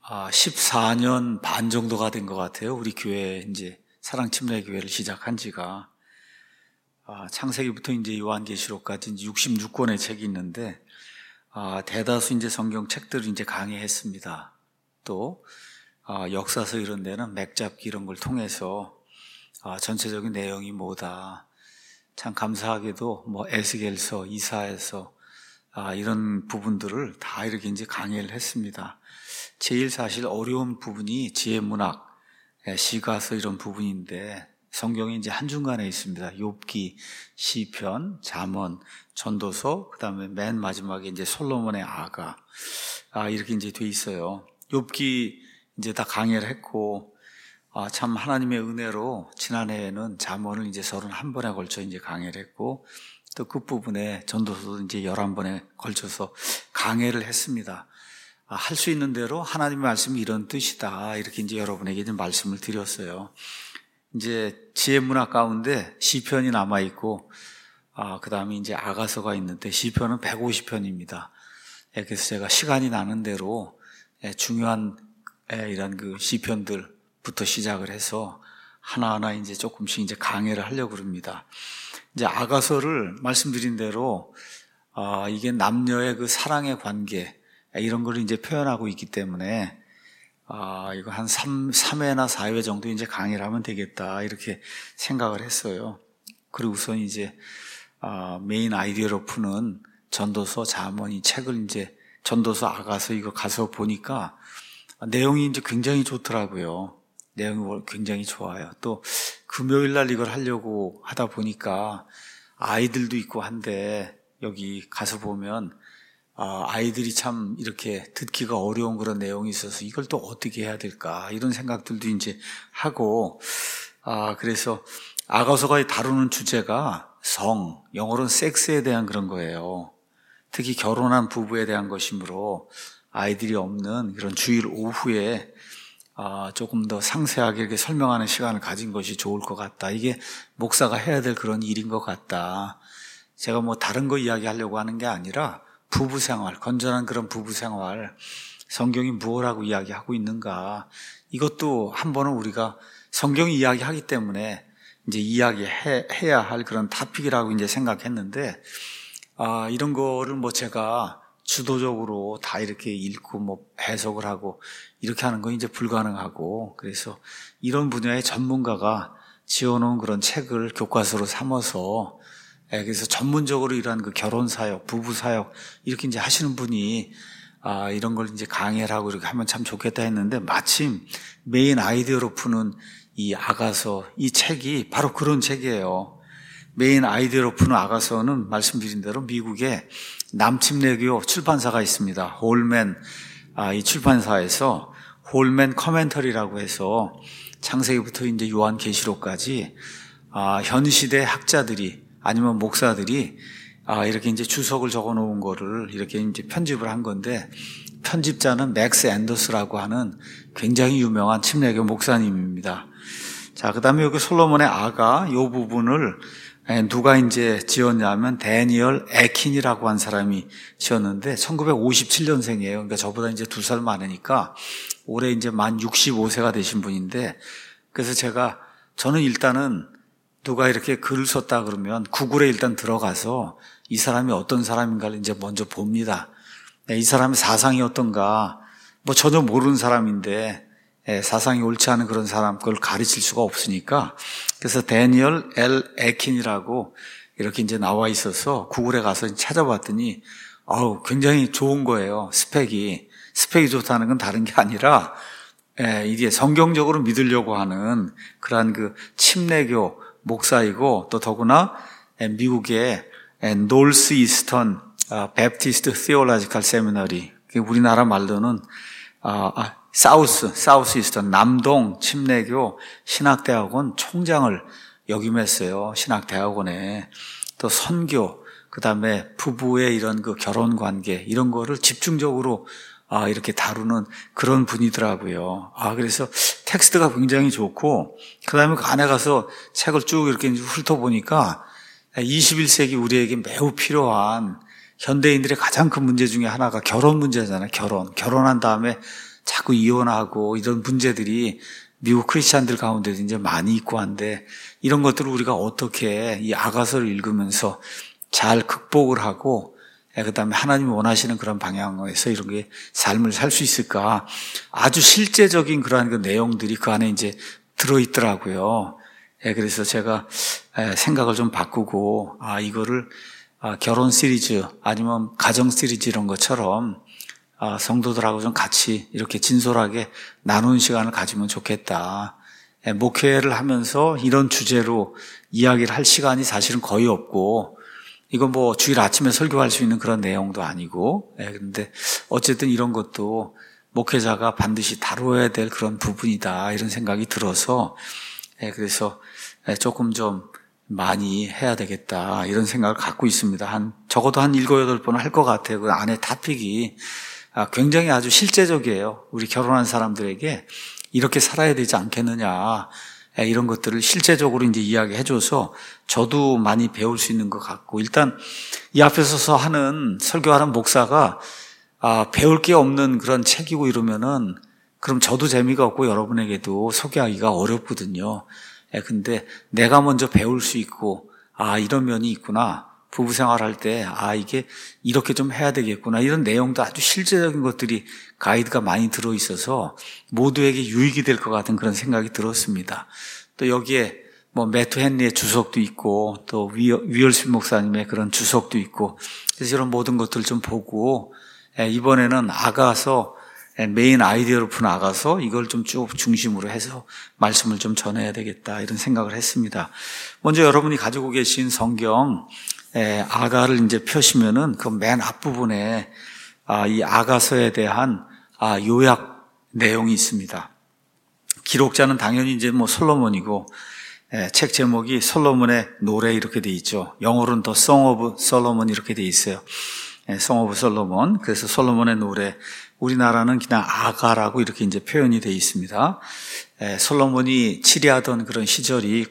14년 반 정도가 된 것 같아요. 우리 교회 이제 사랑침례교회를 시작한 지가. 창세기부터 이제 요한계시록까지 이제 66권의 책이 있는데, 대다수 이제 성경 책들을 이제 강의했습니다. 또, 역사서 이런 데는 맥잡기 이런 걸 통해서, 전체적인 내용이 뭐다. 참 감사하게도 에스겔서, 이사야서, 이런 부분들을 다 이렇게 이제 강의를 했습니다. 제일 사실 어려운 부분이 지혜문학, 시가서 이런 부분인데 성경이 이제 한중간에 있습니다. 욥기, 시편, 잠언, 전도서, 그다음에 맨 마지막에 이제 솔로몬의 아가, 이렇게 이제 돼 있어요. 욥기 이제 다 강의를 했고, 참 하나님의 은혜로 지난해에는 잠언을 이제 31번에 걸쳐 이제 강의를 했고, 또 끝부분에 전도서도 이제 11번에 걸쳐서 강의를 했습니다. 할 수 있는 대로 하나님의 말씀이 이런 뜻이다. 이렇게 이제 여러분에게 이제 말씀을 드렸어요. 이제 지혜문학 가운데 시편이 남아있고, 그 다음에 이제 아가서가 있는데 시편은 150편입니다. 그래서 제가 시간이 나는 대로 중요한 이런 그 시편들부터 시작을 해서 하나하나 이제 조금씩 이제 강의를 하려고 합니다. 이제 아가서를 말씀드린 대로, 이게 남녀의 그 사랑의 관계, 이런 걸 이제 표현하고 있기 때문에, 이거 한 3회나 4회 정도 이제 강의를 하면 되겠다, 이렇게 생각을 했어요. 그리고선 이제, 메인 아이디어로 푸는 전도서, 잠언 이 책을 이제, 전도서, 아가서 이거 가서 보니까, 내용이 이제 굉장히 좋더라고요. 내용이 굉장히 좋아요. 또, 금요일 날 이걸 하려고 하다 보니까, 아이들도 있고 한데, 여기 가서 보면, 아이들이 참 이렇게 듣기가 어려운 그런 내용이 있어서 이걸 또 어떻게 해야 될까 이런 생각들도 이제 하고, 그래서 아가서가 다루는 주제가 영어로는 섹스에 대한 그런 거예요. 특히 결혼한 부부에 대한 것이므로 아이들이 없는 그런 주일 오후에 조금 더 상세하게 이렇게 설명하는 시간을 가진 것이 좋을 것 같다. 이게 목사가 해야 될 그런 일인 것 같다. 제가 다른 거 이야기하려고 하는 게 아니라 부부생활, 건전한 그런 부부생활, 성경이 무엇라고 이야기하고 있는가, 이것도 한 번은 우리가 성경이 이야기하기 때문에 이제 이야기해야 할 그런 토픽이라고 이제 생각했는데, 이런 거를 제가 주도적으로 다 이렇게 읽고 해석을 하고 이렇게 하는 건 이제 불가능하고, 그래서 이런 분야의 전문가가 지어놓은 그런 책을 교과서로 삼아서, 그래서 전문적으로 이러한 그 결혼 사역, 부부 사역 이렇게 이제 하시는 분이 이런 걸 이제 강의를 하고 이렇게 하면 참 좋겠다 했는데, 마침 메인 아이디어로 푸는 이 아가서, 이 책이 바로 그런 책이에요. 메인 아이디어로 푸는 아가서는 말씀드린 대로 미국의 남침례교 출판사가 있습니다. 홀맨, 이 출판사에서 홀맨 커멘터리라고 해서 창세기부터 이제 요한계시록까지 현 시대 학자들이 아니면 목사들이 이렇게 이제 주석을 적어 놓은 거를 이렇게 이제 편집을 한 건데, 편집자는 맥스 앤더스라고 하는 굉장히 유명한 침례교 목사님입니다. 자, 그다음에 여기 솔로몬의 아가 요 부분을 누가 이제 지었냐면 데니얼 에킨이라고 한 사람이 지었는데 1957년생이에요. 그러니까 저보다 이제 2살 많으니까 올해 이제 만 65세가 되신 분인데, 그래서 저는 일단은 누가 이렇게 글을 썼다 그러면 구글에 일단 들어가서 이 사람이 어떤 사람인가를 이제 먼저 봅니다. 이 사람의 사상이 어떤가, 전혀 모르는 사람인데, 사상이 옳지 않은 그런 사람 그걸 가르칠 수가 없으니까, 그래서 데니얼 L. 에킨이라고 이렇게 이제 나와 있어서 구글에 가서 찾아봤더니, 굉장히 좋은 거예요. 스펙이 좋다는 건 다른 게 아니라, 이게 성경적으로 믿으려고 하는 그러한 그 침례교 목사이고, 또 더구나 미국의 노스 이스턴 베프티스트 시올로지컬 세미너리, 우리나라 말로는 사우스 이스턴 남동 침례교 신학대학원 총장을 역임했어요. 신학대학원에. 또 선교, 그다음에 부부의 이런 그 결혼 관계 이런 거를 집중적으로 이렇게 다루는 그런 분이더라고요. 그래서 텍스트가 굉장히 좋고, 그 다음에 그 안에 가서 책을 쭉 이렇게 훑어보니까 21세기 우리에게 매우 필요한 현대인들의 가장 큰 문제 중에 하나가 결혼 문제잖아요. 결혼한 다음에 자꾸 이혼하고 이런 문제들이 미국 크리스찬들 가운데도 이제 많이 있고 한데, 이런 것들을 우리가 어떻게 이 아가서를 읽으면서 잘 극복을 하고 그다음에 하나님이 원하시는 그런 방향에서 이런 게 삶을 살 수 있을까? 아주 실제적인 그러한 그 내용들이 그 안에 이제 들어있더라고요. 그래서 제가 생각을 좀 바꾸고, 이거를 결혼 시리즈 아니면 가정 시리즈 이런 것처럼 성도들하고 좀 같이 이렇게 진솔하게 나누는 시간을 가지면 좋겠다. 목회를 하면서 이런 주제로 이야기를 할 시간이 사실은 거의 없고, 이건 뭐 주일 아침에 설교할 수 있는 그런 내용도 아니고, 그런데 어쨌든 이런 것도 목회자가 반드시 다뤄야 될 그런 부분이다, 이런 생각이 들어서, 그래서 조금 좀 많이 해야 되겠다, 이런 생각을 갖고 있습니다. 적어도 한 7, 8번 할 것 같아요. 그 안에 토픽이 굉장히 아주 실제적이에요. 우리 결혼한 사람들에게 이렇게 살아야 되지 않겠느냐, 이런 것들을 실제적으로 이제 이야기해줘서 저도 많이 배울 수 있는 것 같고, 일단 이 앞에 서서 설교하는 목사가 배울 게 없는 그런 책이고 이러면은 그럼 저도 재미가 없고 여러분에게도 소개하기가 어렵거든요. 근데 내가 먼저 배울 수 있고, 이런 면이 있구나. 부부 생활할 때, 이게 이렇게 좀 해야 되겠구나. 이런 내용도 아주 실제적인 것들이 가이드가 많이 들어있어서 모두에게 유익이 될 것 같은 그런 생각이 들었습니다. 또 여기에 뭐 매튜 헨리의 주석도 있고, 또 위얼스 목사님의 그런 주석도 있고, 그래서 이런 모든 것들을 좀 보고, 이번에는 아가서, 메인 아이디어로 푼 아가서, 이걸 좀 쭉 중심으로 해서 말씀을 좀 전해야 되겠다, 이런 생각을 했습니다. 먼저 여러분이 가지고 계신 성경, 아가를 이제 펴시면은 그 맨 앞부분에 이 아가서에 대한 요약 내용이 있습니다. 기록자는 당연히 이제 뭐 솔로몬이고, 책 제목이 솔로몬의 노래 이렇게 돼 있죠. 영어로는 더 Song of Solomon 이렇게 돼 있어요. Song of Solomon. 그래서 솔로몬의 노래. 우리나라는 그냥 아가라고 이렇게 이제 표현이 돼 있습니다. 솔로몬이 치리하던 그런 시절이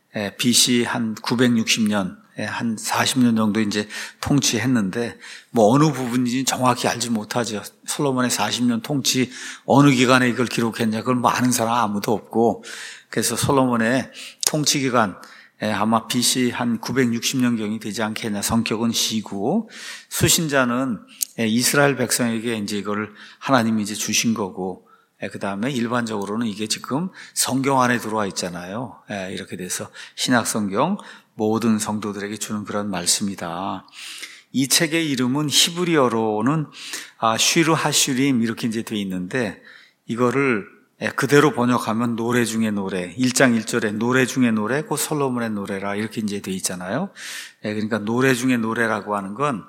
BC 한 960년, 한 40년 정도 이제 통치했는데, 뭐 어느 부분인지 정확히 알지 못하죠. 솔로몬의 40년 통치 어느 기간에 이걸 기록했냐, 그걸 뭐 아는 사람 아무도 없고, 그래서 솔로몬의 통치 기간 아마 BC 한 960년경이 되지 않겠냐. 성격은 시고, 수신자는 이스라엘 백성에게 이제 이걸 하나님이 이제 주신 거고, 그 다음에 일반적으로는 이게 지금 성경 안에 들어와 있잖아요. 이렇게 돼서 신약 성경 모든 성도들에게 주는 그런 말씀이다. 이 책의 이름은 히브리어로는 쉬르 하슈림 이렇게 이제 돼 있는데, 이거를 그대로 번역하면 노래 중의 노래, 1장 1절에 노래 중의 노래, 그 솔로몬의 노래라 이렇게 이제 돼 있잖아요. 그러니까 노래 중의 노래라고 하는 건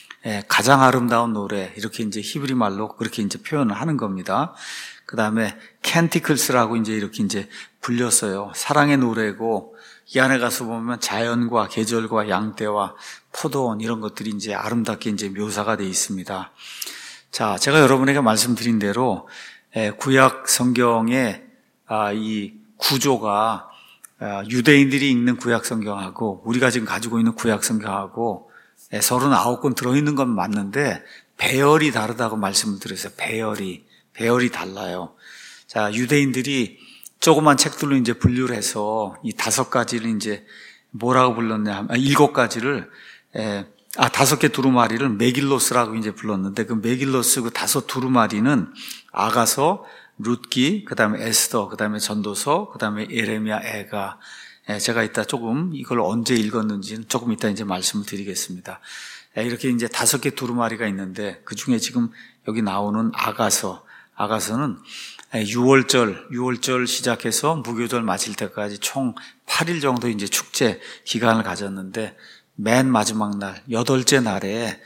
가장 아름다운 노래, 이렇게 이제 히브리 말로 그렇게 이제 표현을 하는 겁니다. 그 다음에 캔티클스라고 이제 이렇게 이제 불렸어요. 사랑의 노래고, 이 안에 가서 보면 자연과 계절과 양떼와 포도원 이런 것들이 이제 아름답게 이제 묘사가 되어 있습니다. 자, 제가 여러분에게 말씀드린 대로 구약 성경의 이 구조가 유대인들이 읽는 구약 성경하고 우리가 지금 가지고 있는 구약 성경하고 39권 들어있는 건 맞는데 배열이 다르다고 말씀을 드렸어요. 배열이 달라요. 자, 유대인들이 조그만 책들로 이제 분류를 해서 이 5가지를 이제 뭐라고 불렀냐, 7가지를 5개 두루마리를 메길로스라고 이제 불렀는데, 그 메길로스 그 5 두루마리는 아가서, 룻기, 그 다음에 에스더, 그 다음에 전도서, 그 다음에 예레미야, 애가. 제가 이따 조금 이걸 언제 읽었는지는 조금 이따 이제 말씀을 드리겠습니다. 이렇게 이제 5개 두루마리가 있는데, 그 중에 지금 여기 나오는 아가서는 6월절 시작해서 무교절 마칠 때까지 총 8일 정도 이제 축제 기간을 가졌는데, 맨 마지막 날, 8째 날에,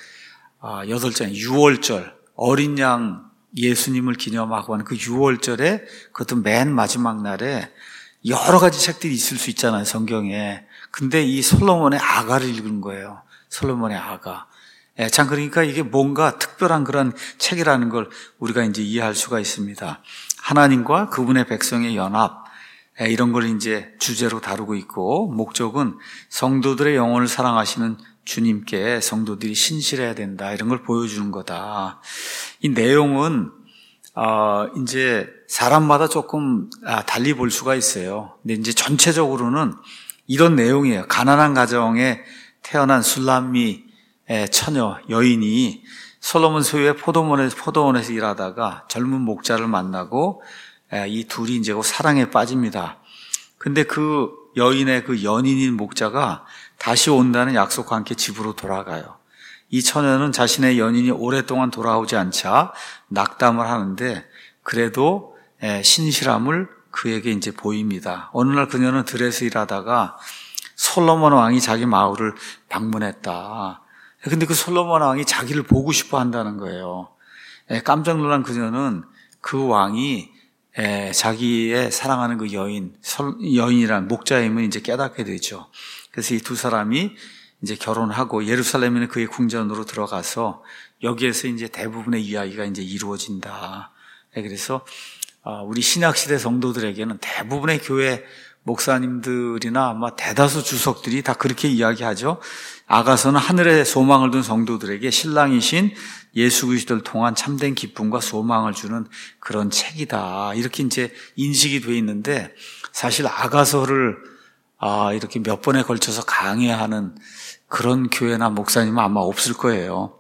6월절, 어린 양 예수님을 기념하고 하는 그 6월절에, 그것도 맨 마지막 날에 여러 가지 책들이 있을 수 있잖아요, 성경에. 근데 이 솔로몬의 아가를 읽은 거예요. 솔로몬의 아가. 참, 그러니까 이게 뭔가 특별한 그런 책이라는 걸 우리가 이제 이해할 수가 있습니다. 하나님과 그분의 백성의 연합, 이런 걸 이제 주제로 다루고 있고, 목적은 성도들의 영혼을 사랑하시는 주님께 성도들이 신실해야 된다, 이런 걸 보여주는 거다. 이 내용은 이제 사람마다 조금 달리 볼 수가 있어요. 근데 이제 전체적으로는 이런 내용이에요. 가난한 가정에 태어난 술람미 처녀 여인이 솔로몬 소유의 포도원에서 일하다가 젊은 목자를 만나고 이 둘이 이제 사랑에 빠집니다. 근데 그 여인의 그 연인인 목자가 다시 온다는 약속과 함께 집으로 돌아가요. 이 처녀는 자신의 연인이 오랫동안 돌아오지 않자 낙담을 하는데 그래도 신실함을 그에게 이제 보입니다. 어느 날 그녀는 들에서 일하다가 솔로몬 왕이 자기 마을을 방문했다. 근데 그 솔로몬 왕이 자기를 보고 싶어 한다는 거예요. 깜짝 놀란 그녀는 그 왕이 자기의 사랑하는 그 여인이란 목자임을 이제 깨닫게 되죠. 그래서 이 두 사람이 이제 결혼하고 예루살렘에 있는 그의 궁전으로 들어가서 여기에서 이제 대부분의 이야기가 이제 이루어진다. 그래서 우리 신약시대 성도들에게는 대부분의 교회 목사님들이나 아마 대다수 주석들이 다 그렇게 이야기하죠. 아가서는 하늘에 소망을 둔 성도들에게 신랑이신 예수 그리스도를 통한 참된 기쁨과 소망을 주는 그런 책이다. 이렇게 이제 인식이 돼 있는데 사실 아가서를 이렇게 몇 번에 걸쳐서 강해하는 그런 교회나 목사님은 아마 없을 거예요.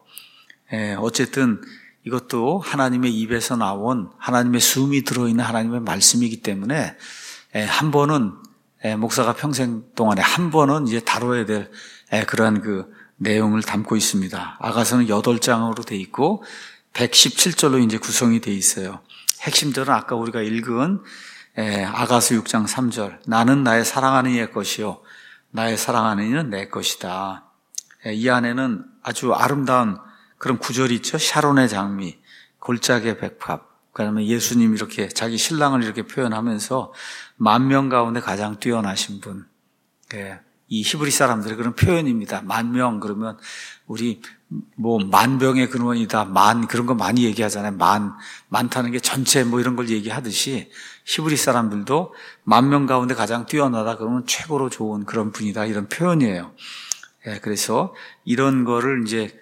어쨌든 이것도 하나님의 입에서 나온 하나님의 숨이 들어있는 하나님의 말씀이기 때문에 한 번은 목사가 평생 동안에 한 번은 이제 다뤄야 될 그러한 그 내용을 담고 있습니다. 아가서는 8장으로 돼 있고 117절로 이제 구성이 돼 있어요. 핵심절은 아까 우리가 읽은 아가서 6장 3절. 나는 나의 사랑하는 이의 것이요 나의 사랑하는 이는 내 것이다. 이 안에는 아주 아름다운 그런 구절이 있죠. 샤론의 장미, 골짜기의 백합. 그다음에 예수님 이렇게 자기 신랑을 이렇게 표현하면서 10,000명 가운데 가장 뛰어나신 분. 이 히브리 사람들의 그런 표현입니다. 10,000명 그러면 우리 만병의 근원이다. 그런 거 많이 얘기하잖아요. 많다는 게 전체 이런 걸 얘기하듯이 히브리 사람들도 10,000명 가운데 가장 뛰어나다 그러면 최고로 좋은 그런 분이다. 이런 표현이에요. 그래서 이런 거를 이제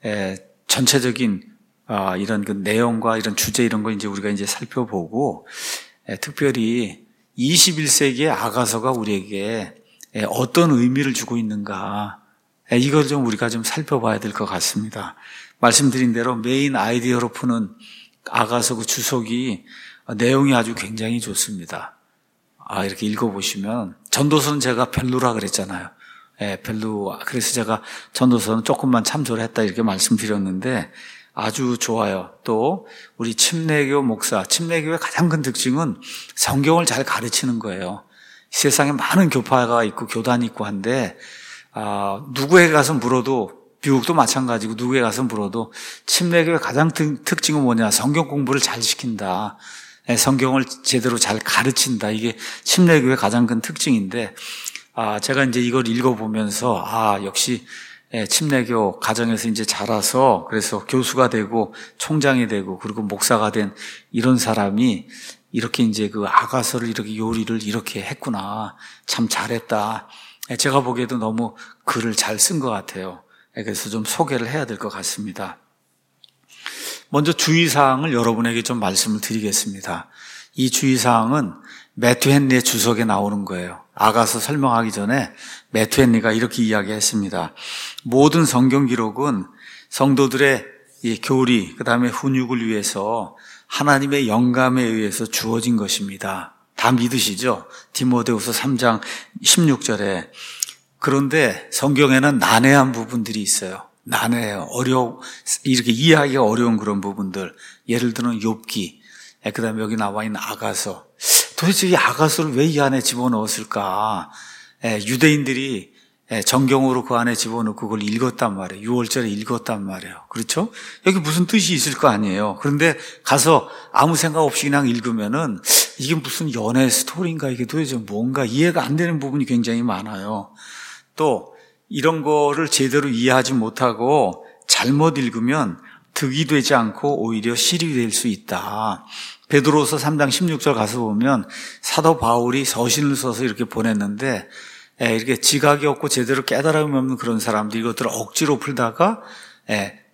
전체적인 이런 그 내용과 이런 주제 이런 거 이제 우리가 이제 살펴보고 특별히 21세기의 아가서가 우리에게 어떤 의미를 주고 있는가 이걸 좀 우리가 좀 살펴봐야 될 것 같습니다. 말씀드린 대로 메인 아이디어로 푸는 아가서 그 주석이 내용이 아주 굉장히 좋습니다. 이렇게 읽어보시면 전도서는 제가 별로라 그랬잖아요. 별로. 그래서 제가 전도서는 조금만 참조를 했다 이렇게 말씀드렸는데 아주 좋아요. 또 우리 침례교 목사, 침례교의 가장 큰 특징은 성경을 잘 가르치는 거예요. 세상에 많은 교파가 있고 교단이 있고 한데 누구에게 가서 물어도 미국도 마찬가지고 누구에게 가서 물어도 침례교의 가장 특징은 뭐냐? 성경 공부를 잘 시킨다. 성경을 제대로 잘 가르친다. 이게 침례교의 가장 큰 특징인데 제가 이제 이걸 읽어보면서 역시 침례교 가정에서 이제 자라서 그래서 교수가 되고 총장이 되고 그리고 목사가 된 이런 사람이 이렇게 이제 그 아가서를 이렇게 요리를 이렇게 했구나. 참 잘했다. 제가 보기에도 너무 글을 잘 쓴 것 같아요. 그래서 좀 소개를 해야 될 것 같습니다. 먼저 주의사항을 여러분에게 좀 말씀을 드리겠습니다. 이 주의사항은 매튜 헨리의 주석에 나오는 거예요. 아가서 설명하기 전에 매튜 헨리가 이렇게 이야기했습니다. 모든 성경 기록은 성도들의 이 교리, 그 다음에 훈육을 위해서 하나님의 영감에 의해서 주어진 것입니다. 다 믿으시죠? 디모데후서 3장 16절에. 그런데 성경에는 난해한 부분들이 있어요. 난해해요. 이렇게 이해하기가 어려운 그런 부분들. 예를 들면 욥기, 그 다음에 여기 나와 있는 아가서. 도대체 이 아가서를 왜 이 안에 집어넣었을까? 유대인들이 정경으로 그 안에 집어넣고 그걸 읽었단 말이에요. 6월절에 읽었단 말이에요. 그렇죠? 여기 무슨 뜻이 있을 거 아니에요. 그런데 가서 아무 생각 없이 그냥 읽으면은 이게 무슨 연애 스토리인가? 이게 도대체 뭔가 이해가 안 되는 부분이 굉장히 많아요. 또 이런 거를 제대로 이해하지 못하고 잘못 읽으면 득이 되지 않고 오히려 실이 될 수 있다. 베드로서 3장 16절 가서 보면 사도 바울이 서신을 써서 이렇게 보냈는데 이렇게 지각이 없고 제대로 깨달음이 없는 그런 사람들이 이것들을 억지로 풀다가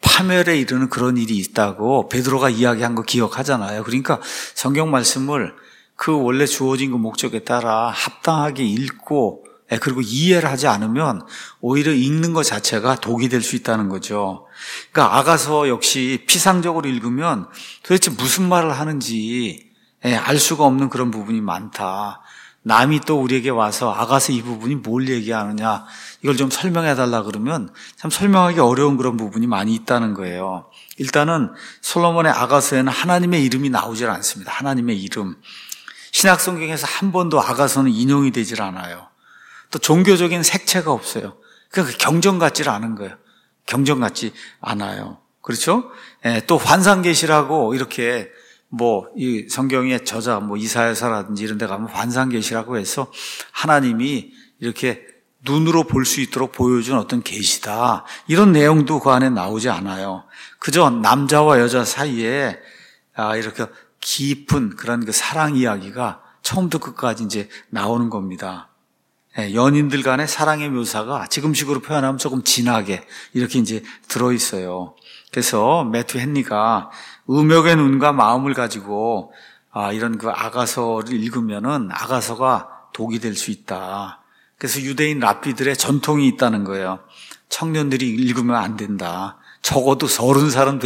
파멸에 이르는 그런 일이 있다고 베드로가 이야기한 거 기억하잖아요. 그러니까 성경 말씀을 그 원래 주어진 그 목적에 따라 합당하게 읽고 그리고 이해를 하지 않으면 오히려 읽는 것 자체가 독이 될 수 있다는 거죠. 그러니까 아가서 역시 피상적으로 읽으면 도대체 무슨 말을 하는지 알 수가 없는 그런 부분이 많다. 남이 또 우리에게 와서 아가서 이 부분이 뭘 얘기하느냐 이걸 좀 설명해 달라 그러면 참 설명하기 어려운 그런 부분이 많이 있다는 거예요. 일단은 솔로몬의 아가서에는 하나님의 이름이 나오질 않습니다. 하나님의 이름. 신약 성경에서 한 번도 아가서는 인용이 되질 않아요. 또 종교적인 색채가 없어요. 그러니까 경전 같지를 않은 거예요. 경전 같지 않아요. 그렇죠? 또 환상계시라고 이렇게 이 성경의 저자 이사야서라든지 이런 데 가면 환상계시라고 해서 하나님이 이렇게 눈으로 볼 수 있도록 보여준 어떤 계시다. 이런 내용도 그 안에 나오지 않아요. 그저 남자와 여자 사이에 이렇게 깊은 그런 그 사랑 이야기가 처음부터 끝까지 이제 나오는 겁니다. 연인들 간의 사랑의 묘사가 지금식으로 표현하면 조금 진하게 이렇게 이제 들어있어요. 그래서 매튜 헨리가 음욕의 눈과 마음을 가지고 이런 그 아가서를 읽으면은 아가서가 독이 될 수 있다. 그래서 유대인 랍비들의 전통이 있다는 거예요. 청년들이 읽으면 안 된다. 적어도 30살은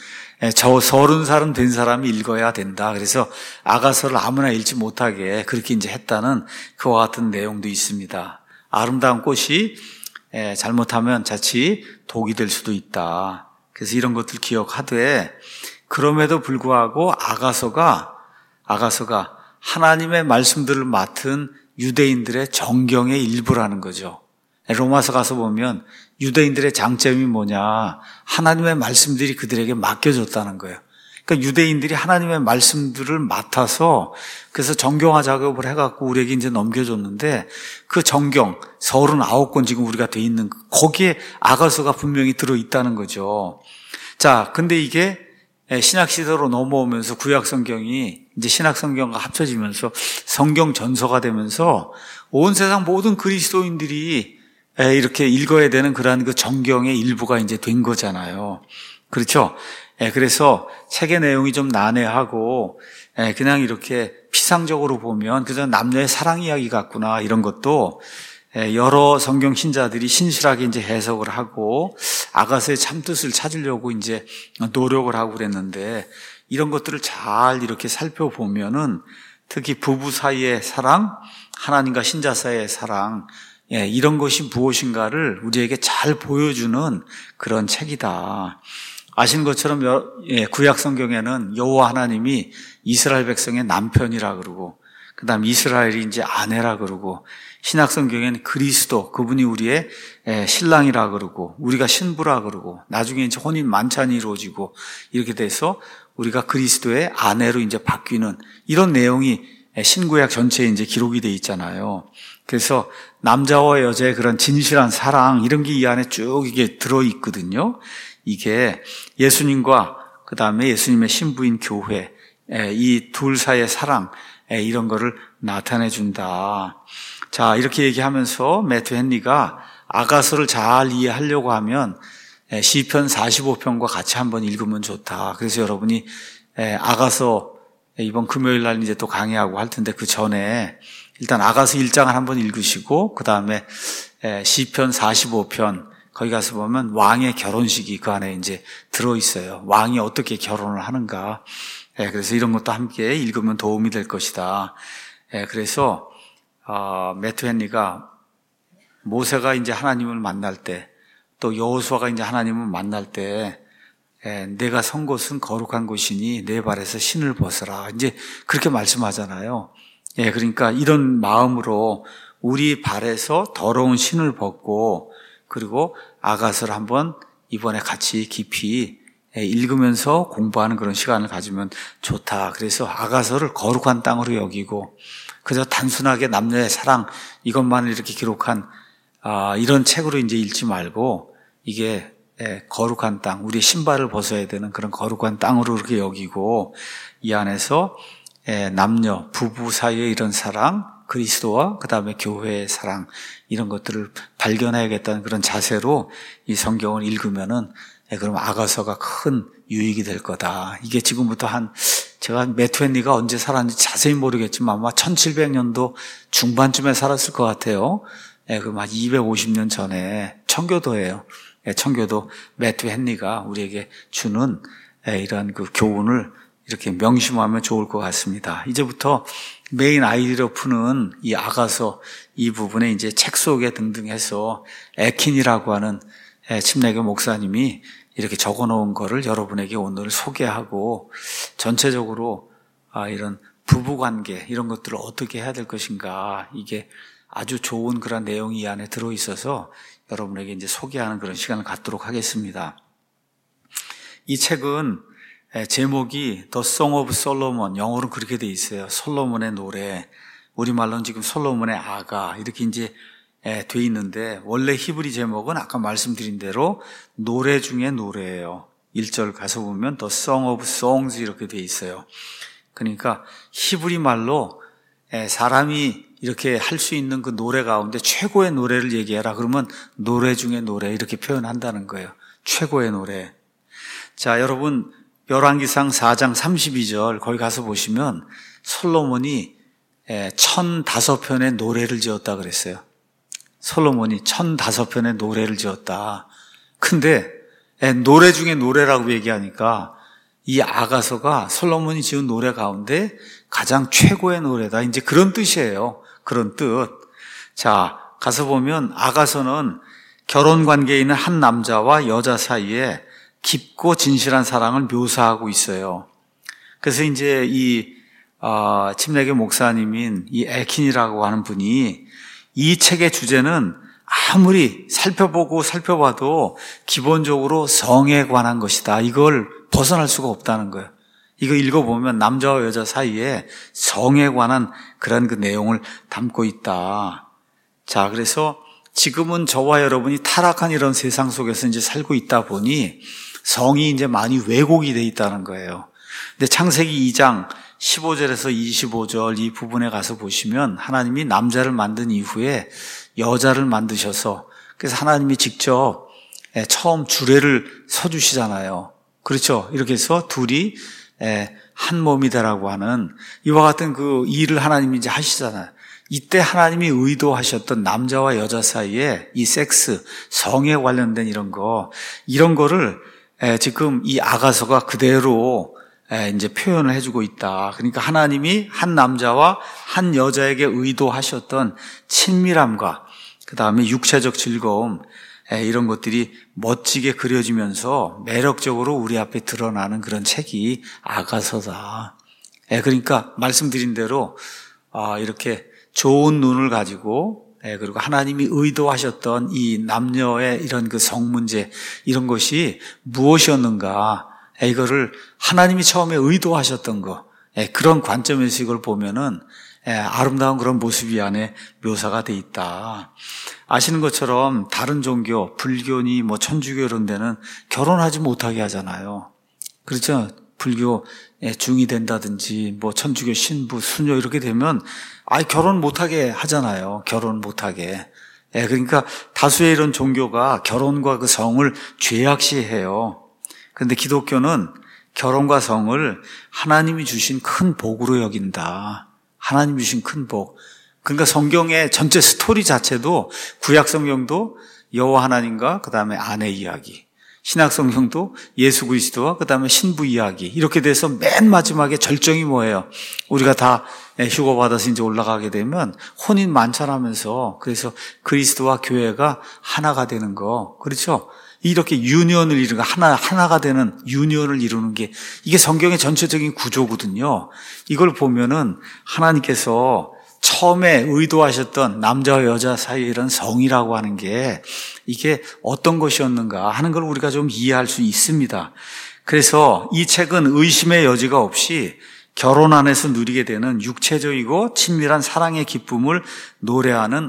된 사람이 읽어야 된다. 그래서 아가서를 아무나 읽지 못하게 그렇게 이제 했다는 그와 같은 내용도 있습니다. 아름다운 꽃이 잘못하면 자칫 독이 될 수도 있다. 그래서 이런 것들 기억하되 그럼에도 불구하고 아가서가 하나님의 말씀들을 맡은 유대인들의 정경의 일부라는 거죠. 로마서 가서 보면 유대인들의 장점이 뭐냐? 하나님의 말씀들이 그들에게 맡겨졌다는 거예요. 그러니까 유대인들이 하나님의 말씀들을 맡아서 그래서 정경화 작업을 해갖고 우리에게 이제 넘겨줬는데 그 정경 39권 지금 우리가 돼 있는 거기에 아가서가 분명히 들어있다는 거죠. 자, 근데 이게 신약 시대로 넘어오면서 구약 성경이 이제 신약 성경과 합쳐지면서 성경 전서가 되면서 온 세상 모든 그리스도인들이 이렇게 읽어야 되는 그러한 그 정경의 일부가 이제 된 거잖아요. 그렇죠? 그래서 책의 내용이 좀 난해하고 그냥 이렇게 피상적으로 보면 그저 남녀의 사랑 이야기 같구나 이런 것도 여러 성경 신자들이 신실하게 이제 해석을 하고 아가서의 참뜻을 찾으려고 이제 노력을 하고 그랬는데 이런 것들을 잘 이렇게 살펴보면은 특히 부부 사이의 사랑, 하나님과 신자 사이의 사랑 이런 것이 무엇인가를 우리에게 잘 보여주는 그런 책이다. 아시는 것처럼 구약 성경에는 여호와 하나님이 이스라엘 백성의 남편이라 그러고 그다음 이스라엘이 이제 아내라 그러고 신약 성경에는 그리스도 그분이 우리의 신랑이라 그러고 우리가 신부라 그러고 나중에 이제 혼인 만찬이 이루어지고 이렇게 돼서 우리가 그리스도의 아내로 이제 바뀌는 이런 내용이 신구약 전체에 이제 기록이 돼 있잖아요. 그래서 남자와 여자의 그런 진실한 사랑 이런 게 이 안에 쭉 이게 들어 있거든요. 이게 예수님과 그다음에 예수님의 신부인 교회 이 둘 사이의 사랑 이런 거를 나타내 준다. 자, 이렇게 얘기하면서 매튜 헨리가 아가서를 잘 이해하려고 하면 시편 45편과 같이 한번 읽으면 좋다. 그래서 여러분이 아가서 이번 금요일 날 이제 또 강의하고 할 텐데 그 전에 일단 아가서 1장을 한번 읽으시고 그 다음에 시편 45편 거기 가서 보면 왕의 결혼식이 그 안에 이제 들어있어요. 왕이 어떻게 결혼을 하는가. 그래서 이런 것도 함께 읽으면 도움이 될 것이다. 그래서 매튜 헨리가 모세가 이제 하나님을 만날 때 또 여호수아가 이제 하나님을 만날 때 내가 선 곳은 거룩한 곳이니 내 발에서 신을 벗어라. 이제 그렇게 말씀하잖아요. 그러니까 이런 마음으로 우리 발에서 더러운 신을 벗고 그리고 아가서를 한번 이번에 같이 깊이 읽으면서 공부하는 그런 시간을 가지면 좋다. 그래서 아가서를 거룩한 땅으로 여기고 그저 단순하게 남녀의 사랑 이것만을 이렇게 기록한 이런 책으로 이제 읽지 말고 이게 거룩한 땅, 우리의 신발을 벗어야 되는 그런 거룩한 땅으로 이렇게 여기고 이 안에서 남녀, 부부 사이의 이런 사랑, 그리스도와 그 다음에 교회의 사랑 이런 것들을 발견해야겠다는 그런 자세로 이 성경을 읽으면은 그럼 아가서가 큰 유익이 될 거다. 이게 지금부터 제가 매튜 헨리가 언제 살았는지 자세히 모르겠지만 아마 1700년도 중반쯤에 살았을 것 같아요. 그럼 한 250년 전에 청교도예요. 청교도 매튜 헨리가 우리에게 주는 이런 그 교훈을 이렇게 명심하면 좋을 것 같습니다. 이제부터 메인 아이디어로 푸는 이 아가서 이 부분에 이제 책 속에 등등 해서 에킨이라고 하는 침례교 목사님이 이렇게 적어 놓은 거를 여러분에게 오늘 소개하고 전체적으로 이런 부부관계 이런 것들을 어떻게 해야 될 것인가 이게 아주 좋은 그런 내용이 이 안에 들어 있어서 여러분에게 이제 소개하는 그런 시간을 갖도록 하겠습니다. 이 책은 제목이 The Song of Solomon, 영어로는 그렇게 돼 있어요. 솔로몬의 노래. 우리말로는 지금 솔로몬의 아가 이렇게 이제 돼 있는데 원래 히브리 제목은 아까 말씀드린 대로 노래 중에 노래예요. 1절 가서 보면 The Song of Songs 이렇게 돼 있어요. 그러니까 히브리 말로 사람이 이렇게 할 수 있는 그 노래 가운데 최고의 노래를 얘기해라. 그러면 노래 중에 노래 이렇게 표현한다는 거예요. 최고의 노래. 자, 여러분 열왕기상 4장 32절 거기 가서 보시면 솔로몬이 1005편의 노래를 지었다 그랬어요. 솔로몬이 1005편의 노래를 지었다. 근데 노래 중에 노래라고 얘기하니까 이 아가서가 솔로몬이 지은 노래 가운데 가장 최고의 노래다. 이제 그런 뜻이에요. 그런 뜻. 자, 가서 보면 아가서는 결혼 관계에 있는 한 남자와 여자 사이에 깊고 진실한 사랑을 묘사하고 있어요. 그래서 이제 이 침례교 목사님인 이 에킨이라고 하는 분이 이 책의 주제는 아무리 살펴봐도 기본적으로 성에 관한 것이다. 이걸 벗어날 수가 없다는 거예요. 이거 읽어보면 남자와 여자 사이에 성에 관한 그런 그 내용을 담고 있다. 자, 그래서 지금은 저와 여러분이 타락한 이런 세상 속에서 이제 살고 있다 보니 성이 이제 많이 왜곡이 돼 있다는 거예요. 근데 창세기 2장 15절에서 25절 이 부분에 가서 보시면 하나님이 남자를 만든 이후에 여자를 만드셔서 그래서 하나님이 직접 처음 주례를 서주시잖아요. 그렇죠? 이렇게 해서 둘이 한 몸이 되라고 하는 이와 같은 그 일을 하나님이 이제 하시잖아요. 이때 하나님이 의도하셨던 남자와 여자 사이에 이 섹스, 성에 관련된 이런 거를 지금 이 아가서가 그대로 이제 표현을 해주고 있다. 그러니까 하나님이 한 남자와 한 여자에게 의도하셨던 친밀함과 그 다음에 육체적 즐거움 이런 것들이 멋지게 그려지면서 매력적으로 우리 앞에 드러나는 그런 책이 아가서다. 그러니까 말씀드린 대로 이렇게 좋은 눈을 가지고 그리고 하나님이 의도하셨던 이 남녀의 이런 그 성 문제 이런 것이 무엇이었는가 이거를 하나님이 처음에 의도하셨던 거 그런 관점에서 이걸 보면은 아름다운 그런 모습이 안에 묘사가 돼 있다. 아시는 것처럼 다른 종교, 불교니 뭐 천주교 이런 데는 결혼하지 못하게 하잖아요. 그렇죠? 불교 중이 된다든지 뭐 천주교 신부, 수녀 이렇게 되면 결혼 못하게 하잖아요. 결혼 못하게. 그러니까 다수의 이런 종교가 결혼과 그 성을 죄악시해요. 그런데 기독교는 결혼과 성을 하나님이 주신 큰 복으로 여긴다. 하나님이 주신 큰 복. 그러니까 성경의 전체 스토리 자체도 구약 성경도 여호와 하나님과 그 다음에 아내 이야기, 신약 성경도 예수 그리스도와 그 다음에 신부 이야기 이렇게 돼서 맨 마지막에 절정이 뭐예요? 우리가 다 휴거 받아서 이제 올라가게 되면 혼인 만찬하면서 그래서 그리스도와 교회가 하나가 되는 거 그렇죠? 이렇게 유니온을 이루는 하나가 되는 유니온을 이루는 게 이게 성경의 전체적인 구조거든요. 이걸 보면은 하나님께서 처음에 의도하셨던 남자와 여자 사이의 이런 성이라고 하는 게 이게 어떤 것이었는가 하는 걸 우리가 좀 이해할 수 있습니다. 그래서 이 책은 의심의 여지가 없이 결혼 안에서 누리게 되는 육체적이고 친밀한 사랑의 기쁨을 노래하는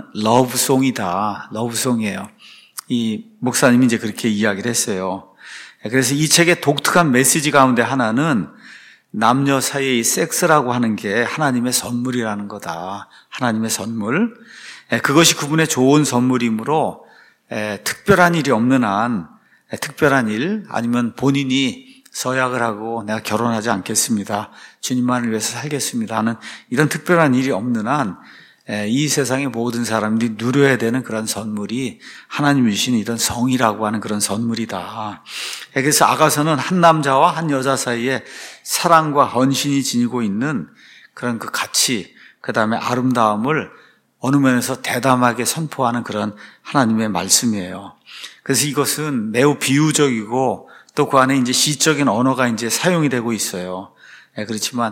러브송이다. 러브송이에요. 이 목사님이 이제 그렇게 이야기를 했어요. 그래서 이 책의 독특한 메시지 가운데 하나는 남녀 사이의 섹스라고 하는 게 하나님의 선물이라는 거다. 하나님의 선물. 그것이 그분의 좋은 선물이므로 특별한 일이 없는 한 특별한 일 아니면 본인이 서약을 하고 내가 결혼하지 않겠습니다, 주님만을 위해서 살겠습니다 하는 이런 특별한 일이 없는 한 이 세상의 모든 사람들이 누려야 되는 그런 선물이 하나님이 주신 이런 성이라고 하는 그런 선물이다. 그래서 아가서는 한 남자와 한 여자 사이에 사랑과 헌신이 지니고 있는 그런 그 가치, 그 다음에 아름다움을 어느 면에서 대담하게 선포하는 그런 하나님의 말씀이에요. 그래서 이것은 매우 비유적이고 또 그 안에 이제 시적인 언어가 이제 사용이 되고 있어요. 그렇지만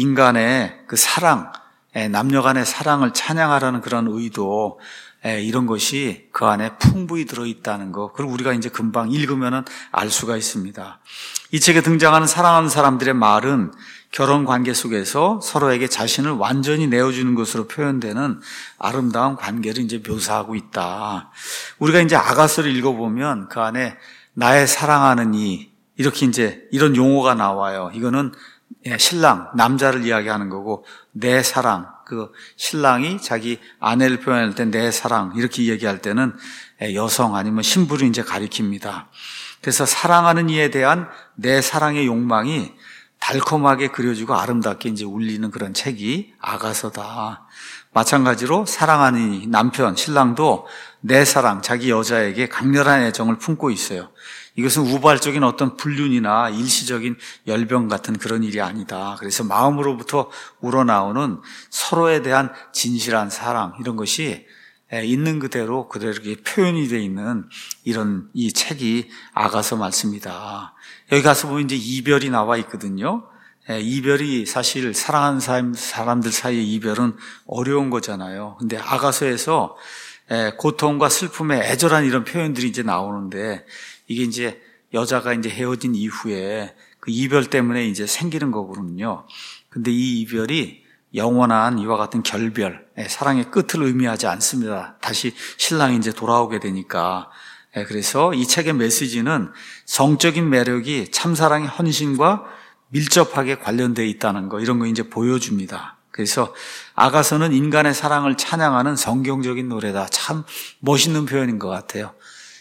인간의 그 사랑, 남녀 간의 사랑을 찬양하라는 그런 의도, 이런 것이 그 안에 풍부히 들어있다는 거, 그걸 우리가 이제 금방 읽으면 알 수가 있습니다. 이 책에 등장하는 사랑하는 사람들의 말은 결혼 관계 속에서 서로에게 자신을 완전히 내어주는 것으로 표현되는 아름다운 관계를 이제 묘사하고 있다. 우리가 이제 아가서를 읽어보면 그 안에 나의 사랑하는 이, 이렇게 이제 이런 용어가 나와요. 이거는 신랑, 남자를 이야기하는 거고, 내 사랑, 그 신랑이 자기 아내를 표현할 때 내 사랑 이렇게 얘기할 때는 여성 아니면 신부를 이제 가리킵니다. 그래서 사랑하는 이에 대한 내 사랑의 욕망이 달콤하게 그려지고 아름답게 이제 울리는 그런 책이 아가서다. 마찬가지로 사랑하는 이 남편, 신랑도 내 사랑, 자기 여자에게 강렬한 애정을 품고 있어요. 이것은 우발적인 어떤 불륜이나 일시적인 열병 같은 그런 일이 아니다. 그래서 마음으로부터 우러나오는 서로에 대한 진실한 사랑, 이런 것이 있는 그대로 이렇게 표현이 되어 있는 이런 이 책이 아가서 말씀이다. 여기 가서 보면 이제 이별이 나와 있거든요. 이별이 사실 사랑하는 사람들 사이의 이별은 어려운 거잖아요. 근데 아가서에서 고통과 슬픔의 애절한 이런 표현들이 이제 나오는데, 이게 이제 여자가 이제 헤어진 이후에 그 이별 때문에 이제 생기는 거거든요. 근데 이 이별이 영원한 이와 같은 결별, 사랑의 끝을 의미하지 않습니다. 다시 신랑이 이제 돌아오게 되니까. 그래서 이 책의 메시지는 성적인 매력이 참사랑의 헌신과 밀접하게 관련되어 있다는 거, 이런 거 이제 보여줍니다. 그래서 아가서는 인간의 사랑을 찬양하는 성경적인 노래다. 참 멋있는 표현인 것 같아요.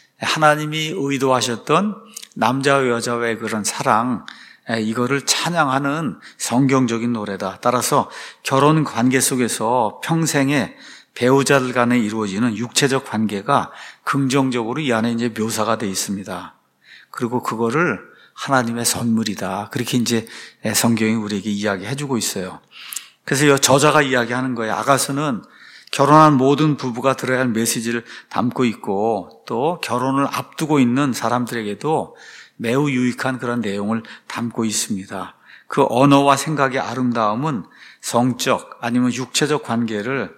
하나님이 의도하셨던 남자와 여자와의 그런 사랑, 이거를 찬양하는 성경적인 노래다. 따라서 결혼 관계 속에서 평생의 배우자들 간에 이루어지는 육체적 관계가 긍정적으로 이 안에 이제 묘사가 되어 있습니다. 그리고 그거를 하나님의 선물이다. 그렇게 이제 성경이 우리에게 이야기해주고 있어요. 그래서 이 저자가 이야기하는 거예요. 아가서는 결혼한 모든 부부가 들어야 할 메시지를 담고 있고, 또 결혼을 앞두고 있는 사람들에게도 매우 유익한 그런 내용을 담고 있습니다. 그 언어와 생각의 아름다움은 성적 아니면 육체적 관계를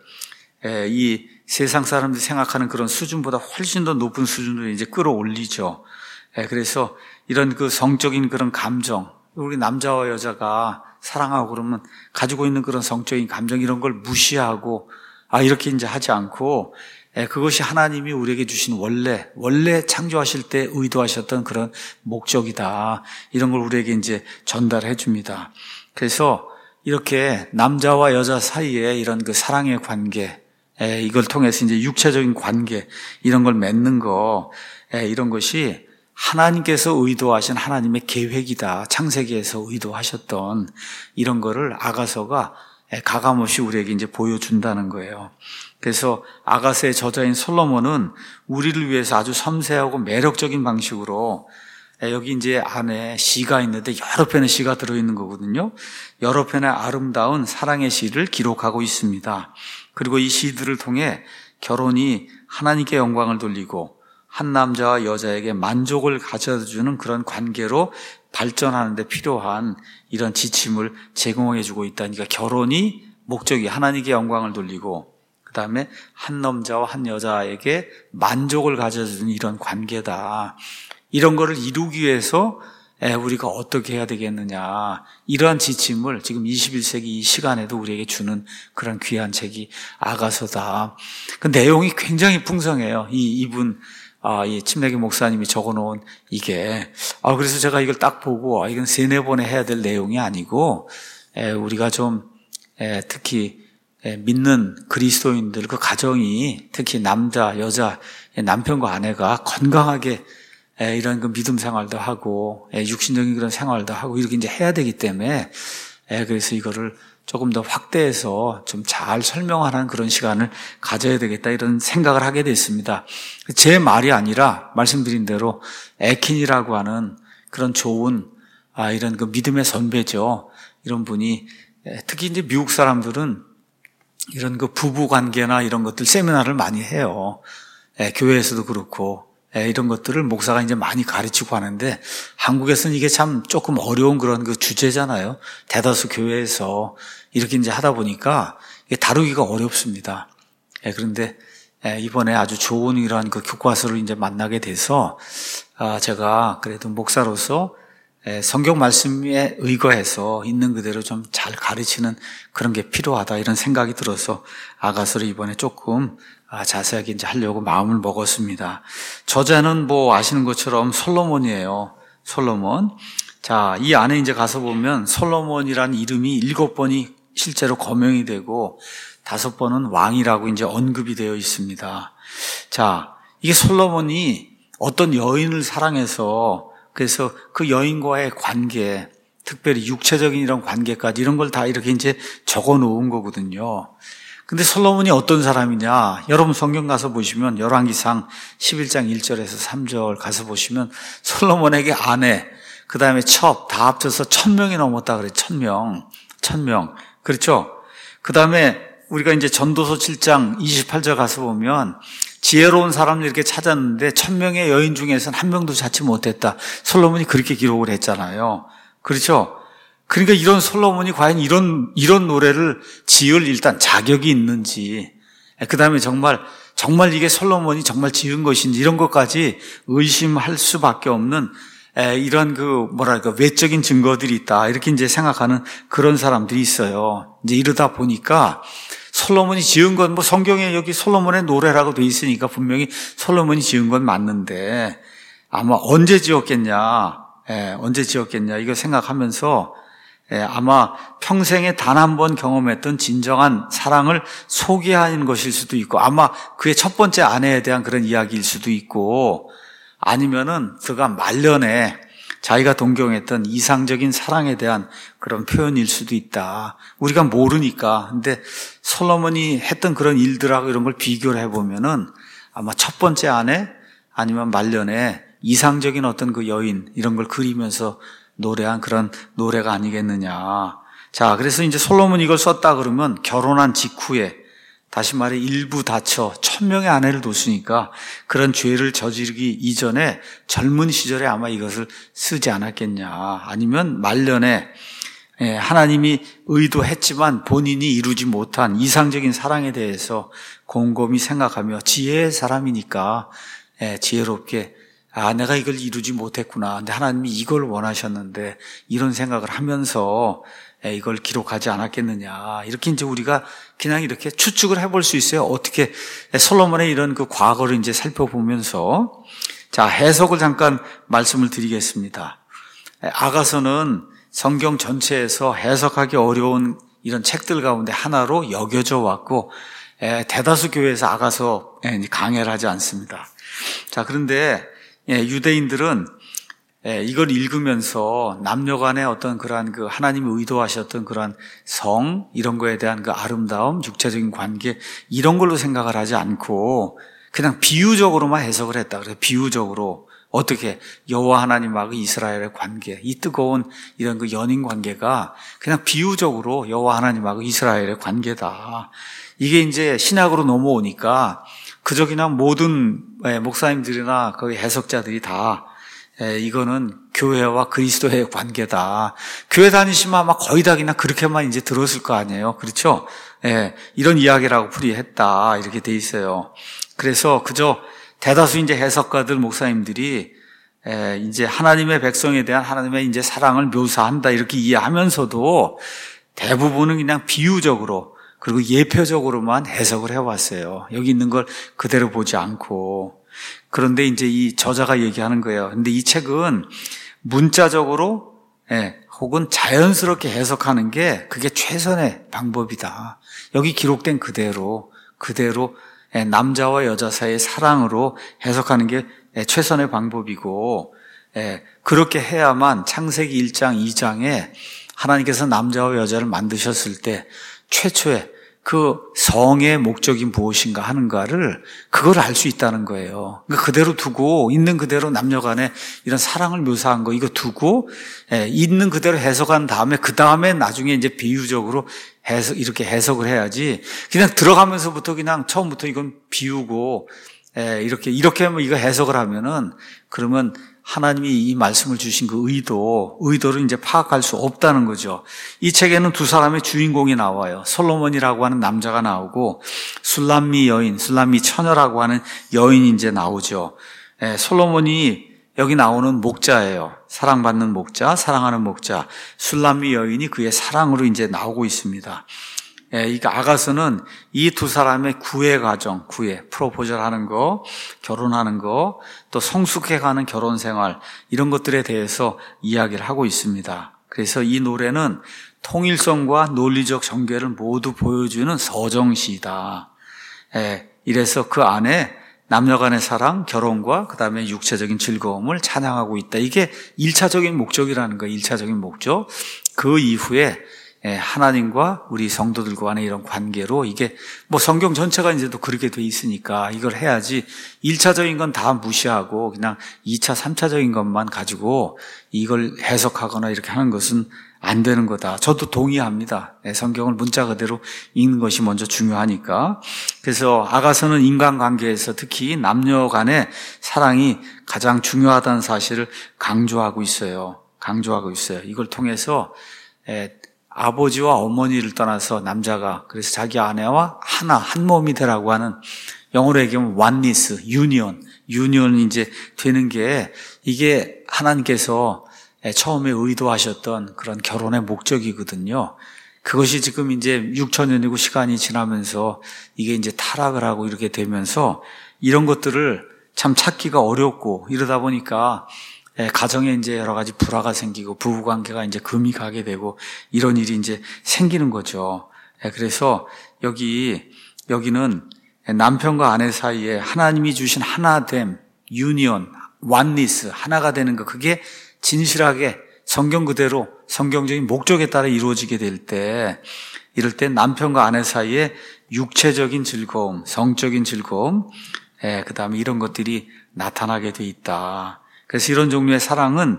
이 세상 사람들이 생각하는 그런 수준보다 훨씬 더 높은 수준으로 이제 끌어올리죠. 그래서 이런 그 성적인 그런 감정, 우리 남자와 여자가 사랑하고 그러면 가지고 있는 그런 성적인 감정, 이런 걸 무시하고 이렇게 이제 하지 않고, 그것이 하나님이 우리에게 주신 원래 창조하실 때 의도하셨던 그런 목적이다. 이런 걸 우리에게 이제 전달해 줍니다. 그래서 이렇게 남자와 여자 사이에 이런 그 사랑의 관계, 이걸 통해서 이제 육체적인 관계, 이런 걸 맺는 거, 이런 것이 하나님께서 의도하신 하나님의 계획이다. 창세기에서 의도하셨던 이런 거를 아가서가 가감없이 우리에게 이제 보여준다는 거예요. 그래서 아가서의 저자인 솔로몬은 우리를 위해서 아주 섬세하고 매력적인 방식으로, 여기 이제 안에 시가 있는데 여러 편의 시가 들어있는 거거든요. 여러 편의 아름다운 사랑의 시를 기록하고 있습니다. 그리고 이 시들을 통해 결혼이 하나님께 영광을 돌리고 한 남자와 여자에게 만족을 가져다주는 그런 관계로 발전하는 데 필요한 이런 지침을 제공해 주고 있다니까, 결혼이 목적이 하나님께 영광을 돌리고 그 다음에 한 남자와 한 여자에게 만족을 가져주는 이런 관계다. 이런 거를 이루기 위해서 우리가 어떻게 해야 되겠느냐, 이러한 지침을 지금 21세기 이 시간에도 우리에게 주는 그런 귀한 책이 아가서다. 그 내용이 굉장히 풍성해요. 이 침례기 목사님이 적어놓은 이게, 그래서 제가 이걸 딱 보고, 이건 3-4번에 해야 될 내용이 아니고, 우리가 좀, 특히, 믿는 그리스도인들, 그 가정이, 특히 남자, 여자, 남편과 아내가 건강하게 이런 그 믿음 생활도 하고 육신적인 그런 생활도 하고 이렇게 이제 해야 되기 때문에 그래서 이거를 조금 더 확대해서 좀 잘 설명하는 그런 시간을 가져야 되겠다 이런 생각을 하게 됐습니다. 제 말이 아니라 말씀드린 대로 에킨이라고 하는 그런 좋은 이런 그 믿음의 선배죠. 이런 분이 특히 이제 미국 사람들은 이런 그 부부 관계나 이런 것들 세미나를 많이 해요. 교회에서도 그렇고 이런 것들을 목사가 이제 많이 가르치고 하는데 한국에서는 이게 참 조금 어려운 그런 그 주제잖아요. 대다수 교회에서 이렇게 이제 하다 보니까 이게 다루기가 어렵습니다. 그런데 이번에 아주 좋은 이러한 그 교과서를 이제 만나게 돼서 제가 그래도 목사로서 성경 말씀에 의거해서 있는 그대로 좀 잘 가르치는 그런 게 필요하다 이런 생각이 들어서 아가서를 이번에 조금 자세하게 이제 하려고 마음을 먹었습니다. 저자는 뭐 아시는 것처럼 솔로몬이에요. 솔로몬. 자, 이 안에 이제 가서 보면 솔로몬이라는 이름이 7번이 실제로 거명이 되고 5번은 왕이라고 이제 언급이 되어 있습니다. 자, 이게 솔로몬이 어떤 여인을 사랑해서 그래서 그 여인과의 관계, 특별히 육체적인 이런 관계까지 이런 걸 다 이렇게 이제 적어 놓은 거거든요. 근데 솔로몬이 어떤 사람이냐? 여러분 성경 가서 보시면 열왕기상 11장 1절에서 3절 가서 보시면 솔로몬에게 아내, 그 다음에 첩 다 합쳐서 1000명이 넘었다 그래요. 1000명. 그렇죠? 그 다음에 우리가 이제 전도서 7장 28절 가서 보면 지혜로운 사람을 이렇게 찾았는데 1000명의 여인 중에서는 한 명도 찾지 못했다. 솔로몬이 그렇게 기록을 했잖아요. 그렇죠? 그러니까 이런 솔로몬이 과연 이런 노래를 지을 일단 자격이 있는지, 그 다음에 정말 이게 솔로몬이 정말 지은 것인지 이런 것까지 의심할 수밖에 없는 이런 외적인 증거들이 있다. 이렇게 이제 생각하는 그런 사람들이 있어요. 이제 이러다 보니까 솔로몬이 지은 건 성경에 여기 솔로몬의 노래라고 돼 있으니까 분명히 솔로몬이 지은 건 맞는데 아마 언제 지었겠냐 이거 생각하면서 아마 평생에 단 한 번 경험했던 진정한 사랑을 소개하는 것일 수도 있고 아마 그의 첫 번째 아내에 대한 그런 이야기일 수도 있고 아니면은 그가 말년에 자기가 동경했던 이상적인 사랑에 대한 그런 표현일 수도 있다. 우리가 모르니까. 근데 솔로몬이 했던 그런 일들하고 이런 걸 비교를 해보면은 아마 첫 번째 아내 아니면 말년에 이상적인 어떤 그 여인 이런 걸 그리면서 노래한 그런 노래가 아니겠느냐. 자, 그래서 이제 솔로몬이 이걸 썼다 그러면 결혼한 직후에 다시 말해 일부 다쳐 1000명의 아내를 뒀으니까 그런 죄를 저지르기 이전에 젊은 시절에 아마 이것을 쓰지 않았겠냐. 아니면 말년에 하나님이 의도했지만 본인이 이루지 못한 이상적인 사랑에 대해서 곰곰이 생각하며 지혜의 사람이니까 지혜롭게 내가 이걸 이루지 못했구나. 근데 하나님이 이걸 원하셨는데 이런 생각을 하면서 이걸 기록하지 않았겠느냐. 이렇게 이제 우리가 그냥 이렇게 추측을 해볼 수 있어요. 어떻게 솔로몬의 이런 그 과거를 이제 살펴보면서 자, 해석을 잠깐 말씀을 드리겠습니다. 아가서는 성경 전체에서 해석하기 어려운 이런 책들 가운데 하나로 여겨져 왔고 대다수 교회에서 아가서 강해를 하지 않습니다. 자, 그런데 유대인들은 이걸 읽으면서 남녀 간의 어떤 그러한 그 하나님이 의도하셨던 그러한 성, 이런 거에 대한 그 아름다움, 육체적인 관계, 이런 걸로 생각을 하지 않고 그냥 비유적으로만 해석을 했다. 그래서 비유적으로 어떻게 여호와 하나님하고 이스라엘의 관계, 이 뜨거운 이런 그 연인 관계가 그냥 비유적으로 여호와 하나님하고 이스라엘의 관계다. 이게 이제 신학으로 넘어오니까 그저 그냥 모든 목사님들이나 거기 해석자들이 다 이거는 교회와 그리스도의 관계다. 교회 다니시면 아마 거의 다 그냥 그렇게만 이제 들었을 거 아니에요. 그렇죠? 이런 이야기라고 풀이했다. 이렇게 돼 있어요. 그래서 그저 대다수 이제 해석가들, 목사님들이 이제 하나님의 백성에 대한 하나님의 이제 사랑을 묘사한다. 이렇게 이해하면서도 대부분은 그냥 비유적으로 그리고 예표적으로만 해석을 해왔어요. 여기 있는 걸 그대로 보지 않고. 그런데 이제 이 저자가 얘기하는 거예요. 근데 이 책은 문자적으로 혹은 자연스럽게 해석하는 게 그게 최선의 방법이다. 여기 기록된 그대로 남자와 여자 사이의 사랑으로 해석하는 게 최선의 방법이고, 그렇게 해야만 창세기 1장, 2장에 하나님께서 남자와 여자를 만드셨을 때 최초의 그 성의 목적이 무엇인가 하는가를 그걸 알 수 있다는 거예요. 그러니까 그대로 두고 있는 그대로 남녀 간에 이런 사랑을 묘사한 거 이거 두고 있는 그대로 해석한 다음에 그 다음에 나중에 이제 비유적으로 이렇게 해석을 해야지 그냥 들어가면서부터 그냥 처음부터 이건 비우고 이렇게 하면 이거 해석을 하면은 그러면 하나님이 이 말씀을 주신 그 의도를 이제 파악할 수 없다는 거죠. 이 책에는 두 사람의 주인공이 나와요. 솔로몬이라고 하는 남자가 나오고 술람미 여인, 술람미 처녀라고 하는 여인이 이제 나오죠. 솔로몬이 여기 나오는 목자예요. 사랑받는 목자, 사랑하는 목자. 술람미 여인이 그의 사랑으로 이제 나오고 있습니다. 이 아가서는 이 두 사람의 구애 과정, 프로포절 하는 거, 결혼하는 거, 또 성숙해가는 결혼 생활, 이런 것들에 대해서 이야기를 하고 있습니다. 그래서 이 노래는 통일성과 논리적 전개를 모두 보여주는 서정시이다. 이래서 그 안에 남녀 간의 사랑, 결혼과 그 다음에 육체적인 즐거움을 찬양하고 있다. 이게 1차적인 목적이라는 거예요. 1차적인 목적. 그 이후에 하나님과 우리 성도들과 간의 이런 관계로 이게 뭐 성경 전체가 이제 또 그렇게 돼 있으니까 이걸 해야지 1차적인 건 다 무시하고 그냥 2차, 3차적인 것만 가지고 이걸 해석하거나 이렇게 하는 것은 안 되는 거다. 저도 동의합니다. 성경을 문자 그대로 읽는 것이 먼저 중요하니까. 그래서 아가서는 인간관계에서 특히 남녀 간의 사랑이 가장 중요하다는 사실을 강조하고 있어요. 이걸 통해서 아버지와 어머니를 떠나서 남자가 그래서 자기 아내와 한 몸이 되라고 하는 영어로 얘기하면 oneness, 유니온이 이제 되는 게 이게 하나님께서 처음에 의도하셨던 그런 결혼의 목적이거든요. 그것이 지금 이제 6천년이고 시간이 지나면서 이게 이제 타락을 하고 이렇게 되면서 이런 것들을 참 찾기가 어렵고 이러다 보니까 가정에 이제 여러 가지 불화가 생기고 부부 관계가 이제 금이 가게 되고 이런 일이 이제 생기는 거죠. 그래서 여기는 남편과 아내 사이에 하나님이 주신 하나됨, 유니온, 원니스, 하나가 되는 거 그게 진실하게 성경 그대로 성경적인 목적에 따라 이루어지게 될 때 이럴 때 남편과 아내 사이에 육체적인 즐거움, 성적인 즐거움, 그 다음에 이런 것들이 나타나게 돼 있다. 그래서 이런 종류의 사랑은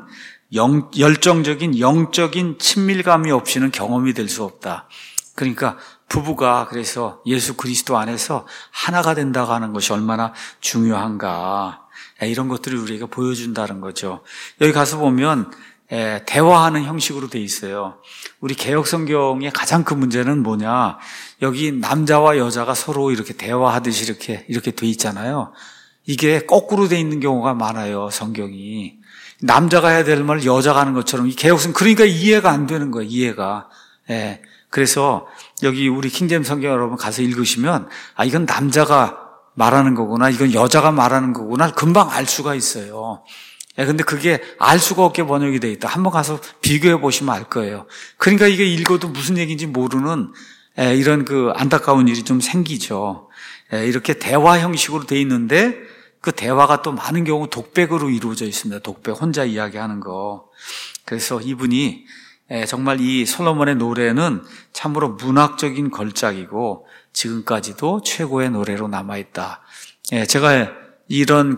열정적인 영적인 친밀감이 없이는 경험이 될 수 없다. 그러니까 부부가 그래서 예수 그리스도 안에서 하나가 된다고 하는 것이 얼마나 중요한가. 이런 것들을 우리가 보여준다는 거죠. 여기 가서 보면 대화하는 형식으로 돼 있어요. 우리 개역 성경의 가장 큰 문제는 뭐냐? 여기 남자와 여자가 서로 이렇게 대화하듯이 이렇게 돼 있잖아요. 이게 거꾸로 돼 있는 경우가 많아요, 성경이. 남자가 해야 될 말을 여자가 하는 것처럼 이 개역성 그러니까 이해가 안 되는 거예요, 이해가. 그래서 여기 우리 킹제임스 성경 여러분 가서 읽으시면 이건 남자가 말하는 거구나, 이건 여자가 말하는 거구나 금방 알 수가 있어요. 근데 그게 알 수가 없게 번역이 돼 있다. 한번 가서 비교해 보시면 알 거예요. 그러니까 이게 읽어도 무슨 얘기인지 모르는 이런 그 안타까운 일이 좀 생기죠. 이렇게 대화 형식으로 돼 있는데 그 대화가 또 많은 경우 독백으로 이루어져 있습니다. 독백, 혼자 이야기하는 거. 그래서 이분이 정말 이 솔로몬의 노래는 참으로 문학적인 걸작이고 지금까지도 최고의 노래로 남아있다. 제가 이런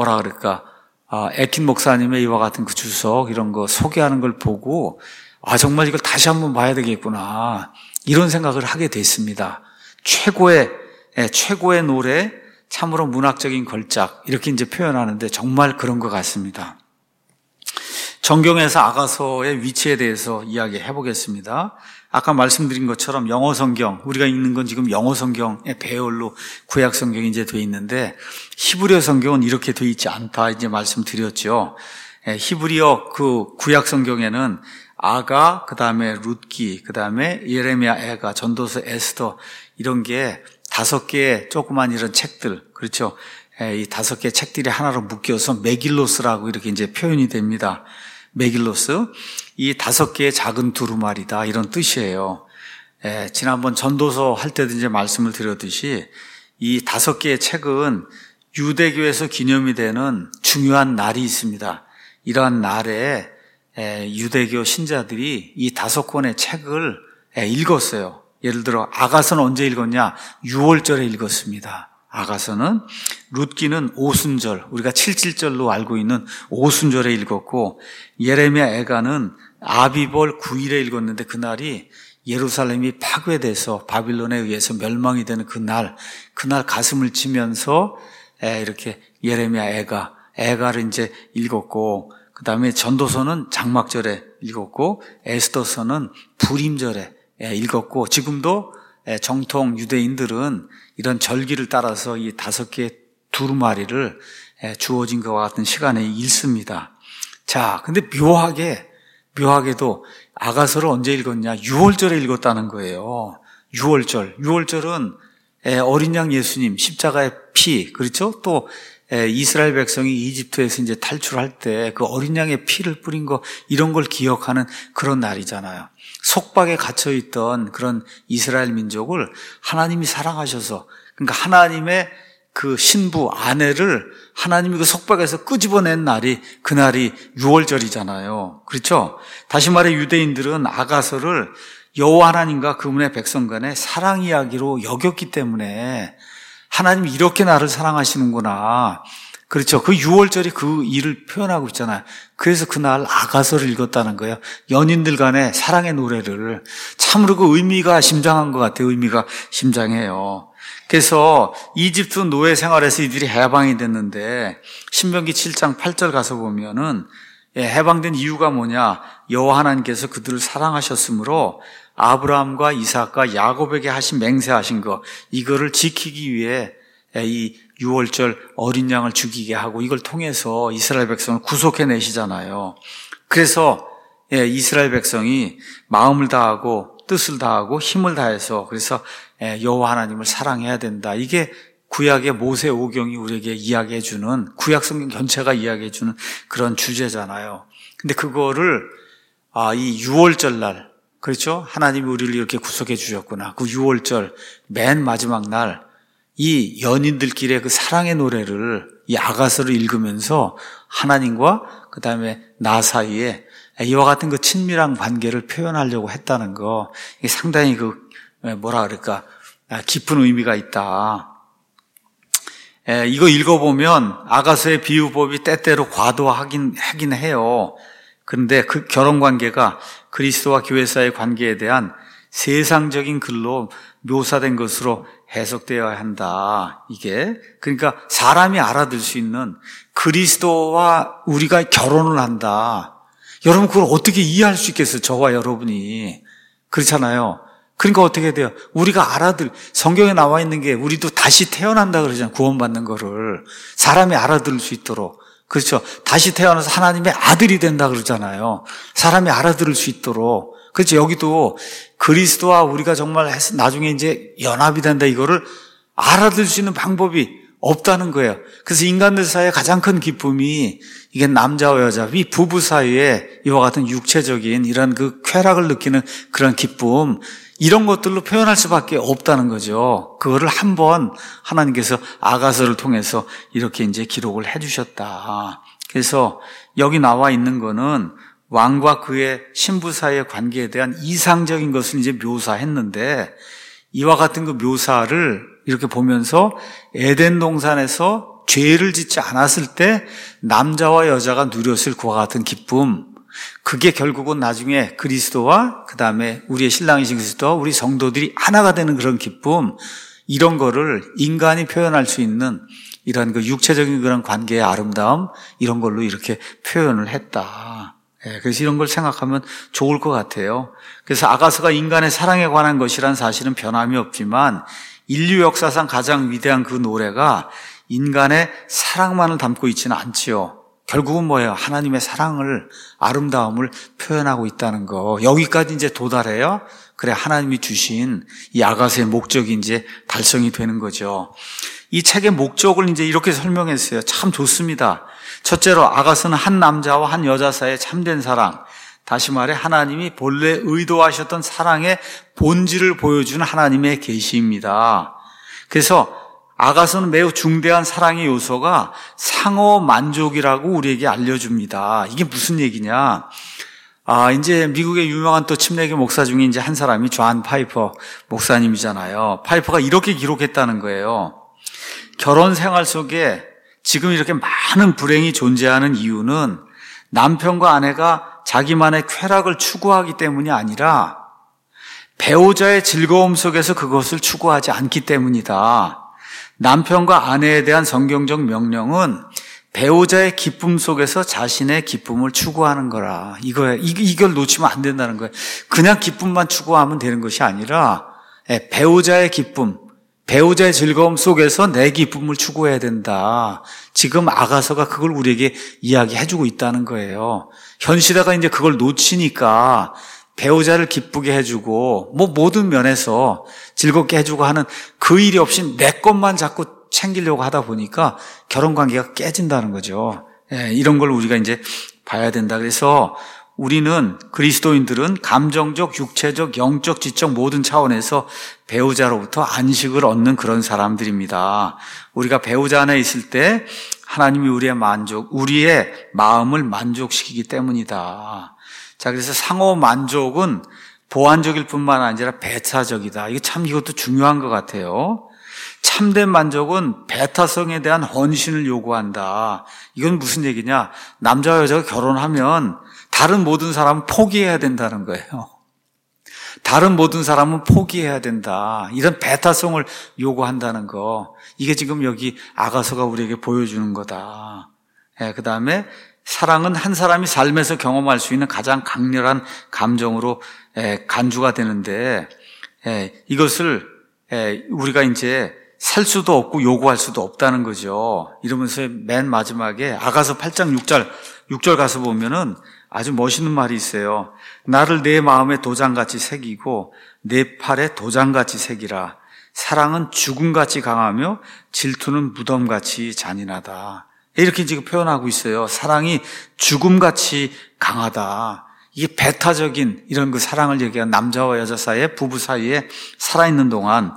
에킨 목사님의 이와 같은 그 주석 이런 거 소개하는 걸 보고 정말 이걸 다시 한번 봐야 되겠구나 이런 생각을 하게 됐습니다. 최고의 노래, 참으로 문학적인 걸작 이렇게 이제 표현하는데 정말 그런 것 같습니다. 정경에서 아가서의 위치에 대해서 이야기해 보겠습니다. 아까 말씀드린 것처럼 영어 성경, 우리가 읽는 건 지금 영어 성경의 배열로 구약 성경이 이제 돼 있는데 히브리어 성경은 이렇게 돼 있지 않다 이제 말씀드렸죠. 히브리어 그 구약 성경에는 아가, 그 다음에 룻기, 그 다음에 예레미야, 애가, 전도서, 에스더 이런 게 5개의 조그만 이런 책들, 그렇죠. 이 5개의 책들이 하나로 묶여서 메길로스라고 이렇게 이제 표현이 됩니다. 메길로스. 이 5개의 작은 두루마리다. 이런 뜻이에요. 지난번 전도서 할 때도 이제 말씀을 드렸듯이 이 5개의 책은 유대교에서 기념이 되는 중요한 날이 있습니다. 이러한 날에 유대교 신자들이 이 5권의 책을 읽었어요. 예를 들어 아가서는 언제 읽었냐? 6월절에 읽었습니다. 아가서는, 룻기는 오순절, 우리가 77절로 알고 있는 오순절에 읽었고, 예레미야 애가는 아비벌 9일에 읽었는데 그날이 예루살렘이 파괴돼서 바빌론에 의해서 멸망이 되는 그날 가슴을 치면서 이렇게 예레미야 애가를 이제 읽었고, 그 다음에 전도서는 장막절에 읽었고, 에스더서는 부림절에 읽었고, 지금도 정통 유대인들은 이런 절기를 따라서 이 5개의 두루마리를 주어진 것과 같은 시간에 읽습니다. 자, 근데 묘하게도 아가서를 언제 읽었냐? 6월절에 읽었다는 거예요. 6월절은 어린 양 예수님 십자가의 피, 그렇죠? 또 이스라엘 백성이 이집트에서 이제 탈출할 때 그 어린 양의 피를 뿌린 거, 이런 걸 기억하는 그런 날이잖아요. 속박에 갇혀 있던 그런 이스라엘 민족을 하나님이 사랑하셔서, 그러니까 하나님의 그 신부 아내를 하나님이 그 속박에서 끄집어낸 날이, 그날이 6월절이잖아요. 그렇죠? 다시 말해 유대인들은 아가서를 여호와 하나님과 그분의 백성 간의 사랑 이야기로 여겼기 때문에 하나님이 이렇게 나를 사랑하시는구나. 그렇죠. 그 6월절이 그 일을 표현하고 있잖아요. 그래서 그날 아가서를 읽었다는 거예요. 연인들 간의 사랑의 노래를. 참으로 그 의미가 심장한 것 같아요. 의미가 심장해요. 그래서 이집트 노예 생활에서 이들이 해방이 됐는데 신명기 7장 8절 가서 보면은 해방된 이유가 뭐냐? 여호와 하나님께서 그들을 사랑하셨으므로 아브라함과 이삭과 야곱에게 하신 맹세하신 거, 이거를 지키기 위해 이 6월절 어린 양을 죽이게 하고 이걸 통해서 이스라엘 백성을 구속해내시잖아요. 그래서 이스라엘 백성이 마음을 다하고 뜻을 다하고 힘을 다해서, 그래서 여호와 하나님을 사랑해야 된다. 이게 구약의 모세 오경이 우리에게 이야기해주는, 구약 성경 전체가 이야기해주는 그런 주제잖아요. 근데 그거를 이 6월절 날, 그렇죠? 하나님이 우리를 이렇게 구속해 주셨구나. 그 6월절 맨 마지막 날 이 연인들끼리의 그 사랑의 노래를, 이 아가서를 읽으면서 하나님과 그 다음에 나 사이에 이와 같은 그 친밀한 관계를 표현하려고 했다는 거, 이게 상당히 깊은 의미가 있다. 이거 읽어보면 아가서의 비유법이 때때로 과도하긴 해요. 그런데 그 결혼 관계가 그리스도와 교회 사이의 관계에 대한 세상적인 글로 묘사된 것으로 해석되어야 한다. 이게 그러니까 사람이 알아들 수 있는, 그리스도와 우리가 결혼을 한다. 여러분 그걸 어떻게 이해할 수 있겠어요? 저와 여러분이. 그렇잖아요. 그러니까 어떻게 돼요? 우리가 성경에 나와 있는 게 우리도 다시 태어난다 그러잖아요. 구원받는 거를 사람이 알아들을 수 있도록. 그렇죠. 다시 태어나서 하나님의 아들이 된다 그러잖아요. 사람이 알아들을 수 있도록. 그렇죠. 여기도 그리스도와 우리가 정말 나중에 이제 연합이 된다, 이거를 알아들 수 있는 방법이 없다는 거예요. 그래서 인간들 사이에 가장 큰 기쁨이, 이게 남자와 여자, 이 부부 사이에 이와 같은 육체적인 이런 그 쾌락을 느끼는 그런 기쁨, 이런 것들로 표현할 수밖에 없다는 거죠. 그거를 한번 하나님께서 아가서를 통해서 이렇게 이제 기록을 해주셨다. 그래서 여기 나와 있는 거는 왕과 그의 신부 사이의 관계에 대한 이상적인 것을 이제 묘사했는데, 이와 같은 그 묘사를 이렇게 보면서 에덴 동산에서 죄를 짓지 않았을 때 남자와 여자가 누렸을 그와 같은 기쁨, 그게 결국은 나중에 그리스도와 그 다음에 우리의 신랑이신 그리스도와 우리 성도들이 하나가 되는 그런 기쁨, 이런 거를 인간이 표현할 수 있는 이런 그 육체적인 그런 관계의 아름다움, 이런 걸로 이렇게 표현을 했다. 그래서 이런 걸 생각하면 좋을 것 같아요. 그래서 아가서가 인간의 사랑에 관한 것이란 사실은 변함이 없지만 인류 역사상 가장 위대한 그 노래가 인간의 사랑만을 담고 있지는 않지요. 결국은 뭐예요? 하나님의 사랑을, 아름다움을 표현하고 있다는 거. 여기까지 이제 도달해요. 그래, 하나님이 주신 이 아가서의 목적이 이제 달성이 되는 거죠. 이 책의 목적을 이제 이렇게 설명했어요. 참 좋습니다. 첫째로 아가서는 한 남자와 한 여자 사이의 참된 사랑, 다시 말해 하나님이 본래 의도하셨던 사랑의 본질을 보여주는 하나님의 계시입니다. 그래서 아가서는 매우 중대한 사랑의 요소가 상호 만족이라고 우리에게 알려줍니다. 이게 무슨 얘기냐? 이제 미국의 유명한 또 침례교 목사 중에 이제 한 사람이 존 파이퍼 목사님이잖아요. 파이퍼가 이렇게 기록했다는 거예요. 결혼 생활 속에 지금 이렇게 많은 불행이 존재하는 이유는 남편과 아내가 자기만의 쾌락을 추구하기 때문이 아니라 배우자의 즐거움 속에서 그것을 추구하지 않기 때문이다. 남편과 아내에 대한 성경적 명령은 배우자의 기쁨 속에서 자신의 기쁨을 추구하는 거라. 이걸 놓치면 안 된다는 거예요. 그냥 기쁨만 추구하면 되는 것이 아니라 배우자의 기쁨, 배우자의 즐거움 속에서 내 기쁨을 추구해야 된다. 지금 아가서가 그걸 우리에게 이야기해주고 있다는 거예요. 현 시대가 이제 그걸 놓치니까 배우자를 기쁘게 해주고 모든 면에서 즐겁게 해주고 하는 그 일이 없이 내 것만 자꾸 챙기려고 하다 보니까 결혼관계가 깨진다는 거죠. 이런 걸 우리가 이제 봐야 된다. 그래서 우리는 그리스도인들은 감정적, 육체적, 영적, 지적 모든 차원에서 배우자로부터 안식을 얻는 그런 사람들입니다. 우리가 배우자 안에 있을 때 하나님이 우리의 마음을 만족시키기 때문이다. 자, 그래서 상호 만족은 보완적일 뿐만 아니라 배타적이다. 이것도 중요한 것 같아요. 참된 만족은 배타성에 대한 헌신을 요구한다. 이건 무슨 얘기냐? 남자와 여자가 결혼하면 다른 모든 사람은 포기해야 된다는 거예요. 다른 모든 사람은 포기해야 된다. 이런 배타성을 요구한다는 거. 이게 지금 여기 아가서가 우리에게 보여주는 거다. 그 다음에 사랑은 한 사람이 삶에서 경험할 수 있는 가장 강렬한 감정으로 간주가 되는데 이것을 우리가 이제 살 수도 없고 요구할 수도 없다는 거죠. 이러면서 맨 마지막에 아가서 8장 6절 가서 보면은 아주 멋있는 말이 있어요. 나를 내 마음에 도장같이 새기고 내 팔에 도장같이 새기라. 사랑은 죽음같이 강하며 질투는 무덤같이 잔인하다. 이렇게 지금 표현하고 있어요. 사랑이 죽음같이 강하다. 이게 배타적인 이런 그 사랑을 얘기한 남자와 여자 사이에, 부부 사이에 살아있는 동안,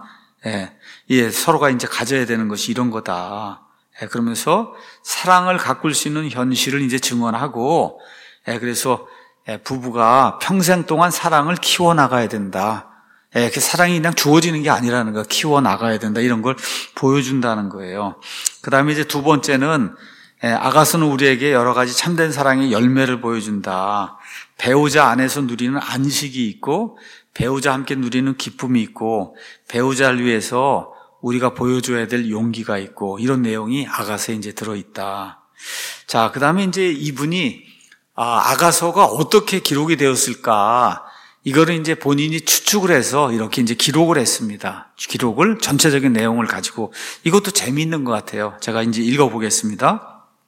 서로가 이제 가져야 되는 것이 이런 거다. 그러면서 사랑을 가꿀 수 있는 현실을 이제 증언하고, 그래서 부부가 평생 동안 사랑을 키워나가야 된다. 그 사랑이 그냥 주어지는 게 아니라는 거, 키워나가야 된다. 이런 걸 보여준다는 거예요. 그 다음에 이제 두 번째는 아가서는 우리에게 여러 가지 참된 사랑의 열매를 보여준다. 배우자 안에서 누리는 안식이 있고 배우자 함께 누리는 기쁨이 있고 배우자를 위해서 우리가 보여줘야 될 용기가 있고 이런 내용이 아가서에 이제 들어있다. 자, 그 다음에 이제 이분이 아가서가 어떻게 기록이 되었을까? 이거를 이제 본인이 추측을 해서 이렇게 이제 기록을 했습니다. 기록을 전체적인 내용을 가지고 이것도 재미있는 것 같아요. 제가 이제 읽어보겠습니다.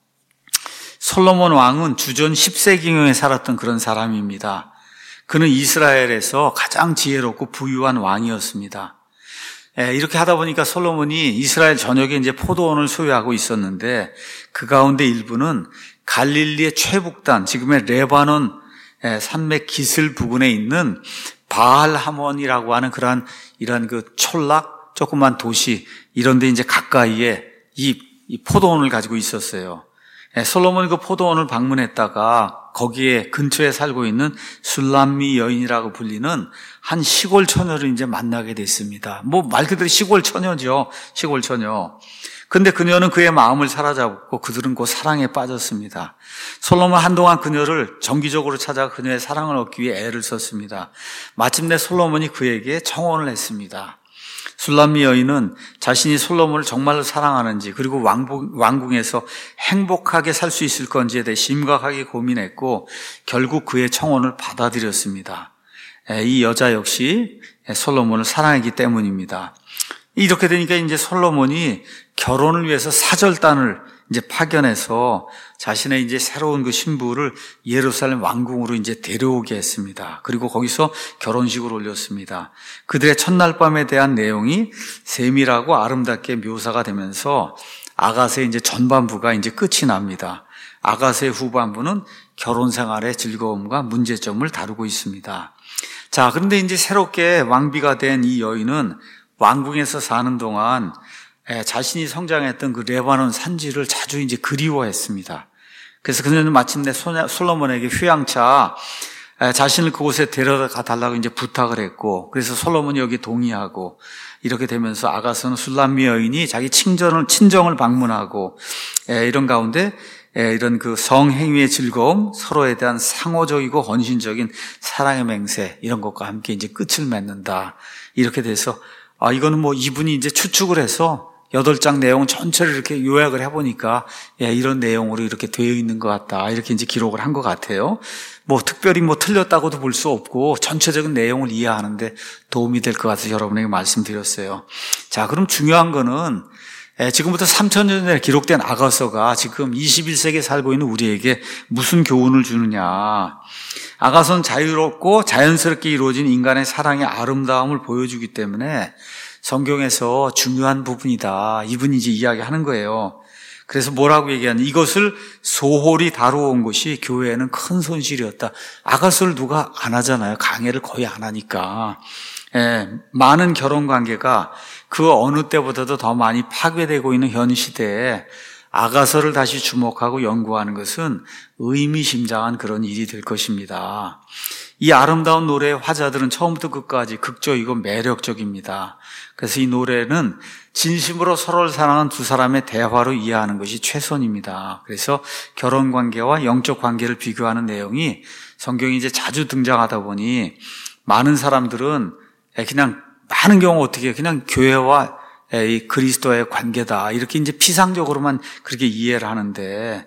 솔로몬 왕은 주전 10세기경에 살았던 그런 사람입니다. 그는 이스라엘에서 가장 지혜롭고 부유한 왕이었습니다. 이렇게 하다 보니까 솔로몬이 이스라엘 전역에 이제 포도원을 소유하고 있었는데 그 가운데 일부는 갈릴리의 최북단, 지금의 레바논 산맥 기슭 부근에 있는 바알 하몬이라고 하는 이러한 그 촌락 조그만 도시 이런 데 이제 가까이에 이 포도원을 가지고 있었어요. 솔로몬이 그 포도원을 방문했다가 거기에 근처에 살고 있는 술람미 여인이라고 불리는 한 시골 처녀를 이제 만나게 됐습니다. 말 그대로 시골 처녀죠. 시골 처녀. 근데 그녀는 그의 마음을 사로잡고 그들은 곧 사랑에 빠졌습니다. 솔로몬은 한동안 그녀를 정기적으로 찾아 그녀의 사랑을 얻기 위해 애를 썼습니다. 마침내 솔로몬이 그에게 청혼을 했습니다. 술람미 여인은 자신이 솔로몬을 정말로 사랑하는지 그리고 왕궁에서 행복하게 살 수 있을 건지에 대해 심각하게 고민했고 결국 그의 청혼을 받아들였습니다. 이 여자 역시 솔로몬을 사랑했기 때문입니다. 이렇게 되니까 이제 솔로몬이 결혼을 위해서 사절단을 이제 파견해서 자신의 이제 새로운 그 신부를 예루살렘 왕궁으로 이제 데려오게 했습니다. 그리고 거기서 결혼식을 올렸습니다. 그들의 첫날 밤에 대한 내용이 세밀하고 아름답게 묘사가 되면서 아가서의 이제 전반부가 이제 끝이 납니다. 아가서의 후반부는 결혼 생활의 즐거움과 문제점을 다루고 있습니다. 자, 그런데 이제 새롭게 왕비가 된 이 여인은 왕궁에서 사는 동안 자신이 성장했던 그 레바논 산지를 자주 이제 그리워했습니다. 그래서 그는 마침내 솔로몬에게 휴양차 자신을 그곳에 데려가 달라고 이제 부탁을 했고, 그래서 솔로몬이 여기 동의하고, 이렇게 되면서 아가서는 술람미 여인이 자기 친정을 방문하고, 이런 가운데 이런 그 성행위의 즐거움, 서로에 대한 상호적이고 헌신적인 사랑의 맹세, 이런 것과 함께 이제 끝을 맺는다. 이렇게 돼서 이거는 뭐 이분이 이제 추측을 해서 8장 내용 전체를 이렇게 요약을 해보니까 이런 내용으로 이렇게 되어 있는 것 같다. 이렇게 이제 기록을 한 것 같아요. 뭐 특별히 뭐 틀렸다고도 볼 수 없고 전체적인 내용을 이해하는데 도움이 될 것 같아서 여러분에게 말씀드렸어요. 자, 그럼 중요한 거는 지금부터 3000년 전에 기록된 아가서가 지금 21세기에 살고 있는 우리에게 무슨 교훈을 주느냐. 아가서는 자유롭고 자연스럽게 이루어진 인간의 사랑의 아름다움을 보여주기 때문에 성경에서 중요한 부분이다. 이분이 이제 이야기하는 거예요. 그래서 뭐라고 얘기하냐. 이것을 소홀히 다루어온 것이 교회에는 큰 손실이었다. 아가서를 누가 안 하잖아요. 강해를 거의 안 하니까. 많은 결혼관계가 그 어느 때보다도 더 많이 파괴되고 있는 현 시대에 아가서를 다시 주목하고 연구하는 것은 의미심장한 그런 일이 될 것입니다. 이 아름다운 노래의 화자들은 처음부터 끝까지 극적이고 매력적입니다. 그래서 이 노래는 진심으로 서로를 사랑하는 두 사람의 대화로 이해하는 것이 최선입니다. 그래서 결혼관계와 영적 관계를 비교하는 내용이 성경에 이제 자주 등장하다 보니 많은 사람들은 그냥 많은 경우 어떻게 해요? 그냥 교회와 이 그리스도의 관계다. 이렇게 이제 피상적으로만 그렇게 이해를 하는데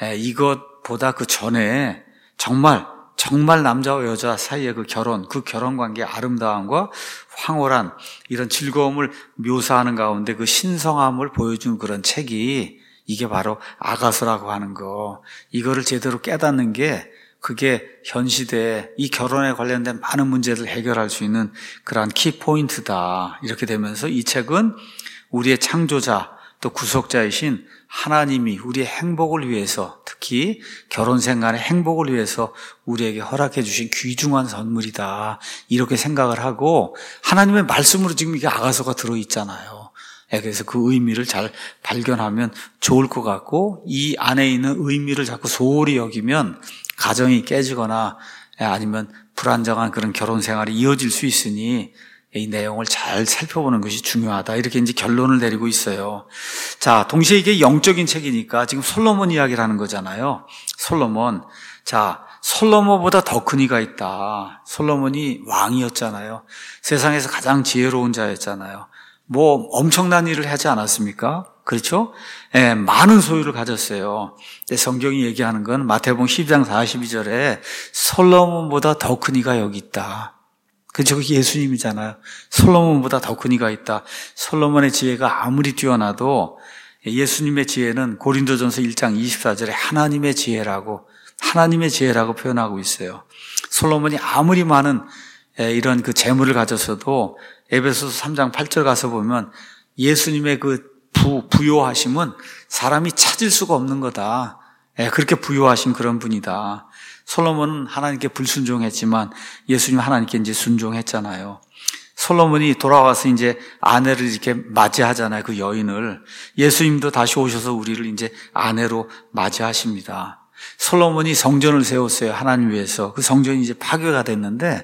이것보다 그 전에 정말 남자와 여자 사이의 그 결혼 관계의 아름다움과 황홀한 이런 즐거움을 묘사하는 가운데 그 신성함을 보여준 그런 책이 이게 바로 아가서라고 하는 거. 이거를 제대로 깨닫는 게 그게 현 시대에 이 결혼에 관련된 많은 문제를 해결할 수 있는 그러한 키포인트다. 이렇게 되면서 이 책은 우리의 창조자 또 구속자이신 하나님이 우리의 행복을 위해서, 특히 결혼 생활의 행복을 위해서 우리에게 허락해 주신 귀중한 선물이다. 이렇게 생각을 하고 하나님의 말씀으로 지금 이게 아가서가 들어있잖아요. 그래서 그 의미를 잘 발견하면 좋을 것 같고, 이 안에 있는 의미를 자꾸 소홀히 여기면 가정이 깨지거나 아니면 불안정한 그런 결혼 생활이 이어질 수 있으니 이 내용을 잘 살펴보는 것이 중요하다. 이렇게 이제 결론을 내리고 있어요. 자, 동시에 이게 영적인 책이니까 지금 솔로몬 이야기를 하는 거잖아요. 솔로몬. 자, 솔로몬보다 더 큰 이가 있다. 솔로몬이 왕이었잖아요. 세상에서 가장 지혜로운 자였잖아요. 뭐 엄청난 일을 하지 않았습니까? 그렇죠? 많은 소유를 가졌어요. 성경이 얘기하는 건 마태복음 12장 42절에 솔로몬보다 더 큰 이가 여기 있다. 그게 예수님이잖아요. 솔로몬보다 더 큰 이가 있다. 솔로몬의 지혜가 아무리 뛰어나도 예수님의 지혜는 고린도전서 1장 24절에 하나님의 지혜라고 표현하고 있어요. 솔로몬이 아무리 많은 이런 그 재물을 가졌어도 에베소서 3장 8절 가서 보면 예수님의 그 부요하심은 사람이 찾을 수가 없는 거다. 그렇게 부요하신 그런 분이다. 솔로몬은 하나님께 불순종했지만 예수님 하나님께 이제 순종했잖아요. 솔로몬이 돌아와서 이제 아내를 이렇게 맞이하잖아요. 그 여인을. 예수님도 다시 오셔서 우리를 이제 아내로 맞이하십니다. 솔로몬이 성전을 세웠어요. 하나님 위해서. 그 성전이 이제 파괴가 됐는데,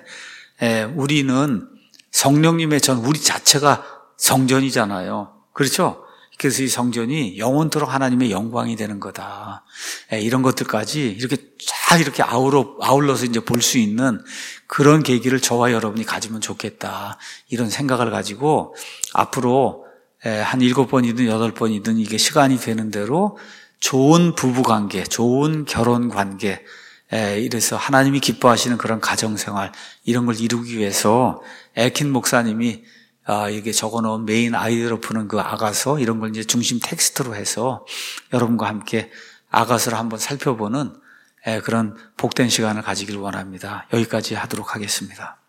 우리는 성령님의 우리 자체가 성전이잖아요. 그렇죠? 그래서 이 성전이 영원토록 하나님의 영광이 되는 거다. 이런 것들까지 이렇게 아울러서 이제 볼 수 있는 그런 계기를 저와 여러분이 가지면 좋겠다. 이런 생각을 가지고 앞으로 한 7번이든 8번이든 이게 시간이 되는 대로 좋은 부부관계, 좋은 결혼관계, 이래서 하나님이 기뻐하시는 그런 가정생활, 이런 걸 이루기 위해서 에킨 목사님이 이게 적어놓은 메인 아이디어로 푸는 그 아가서, 이런 걸 이제 중심 텍스트로 해서 여러분과 함께 아가서를 한번 살펴보는 그런 복된 시간을 가지기를 원합니다. 여기까지 하도록 하겠습니다.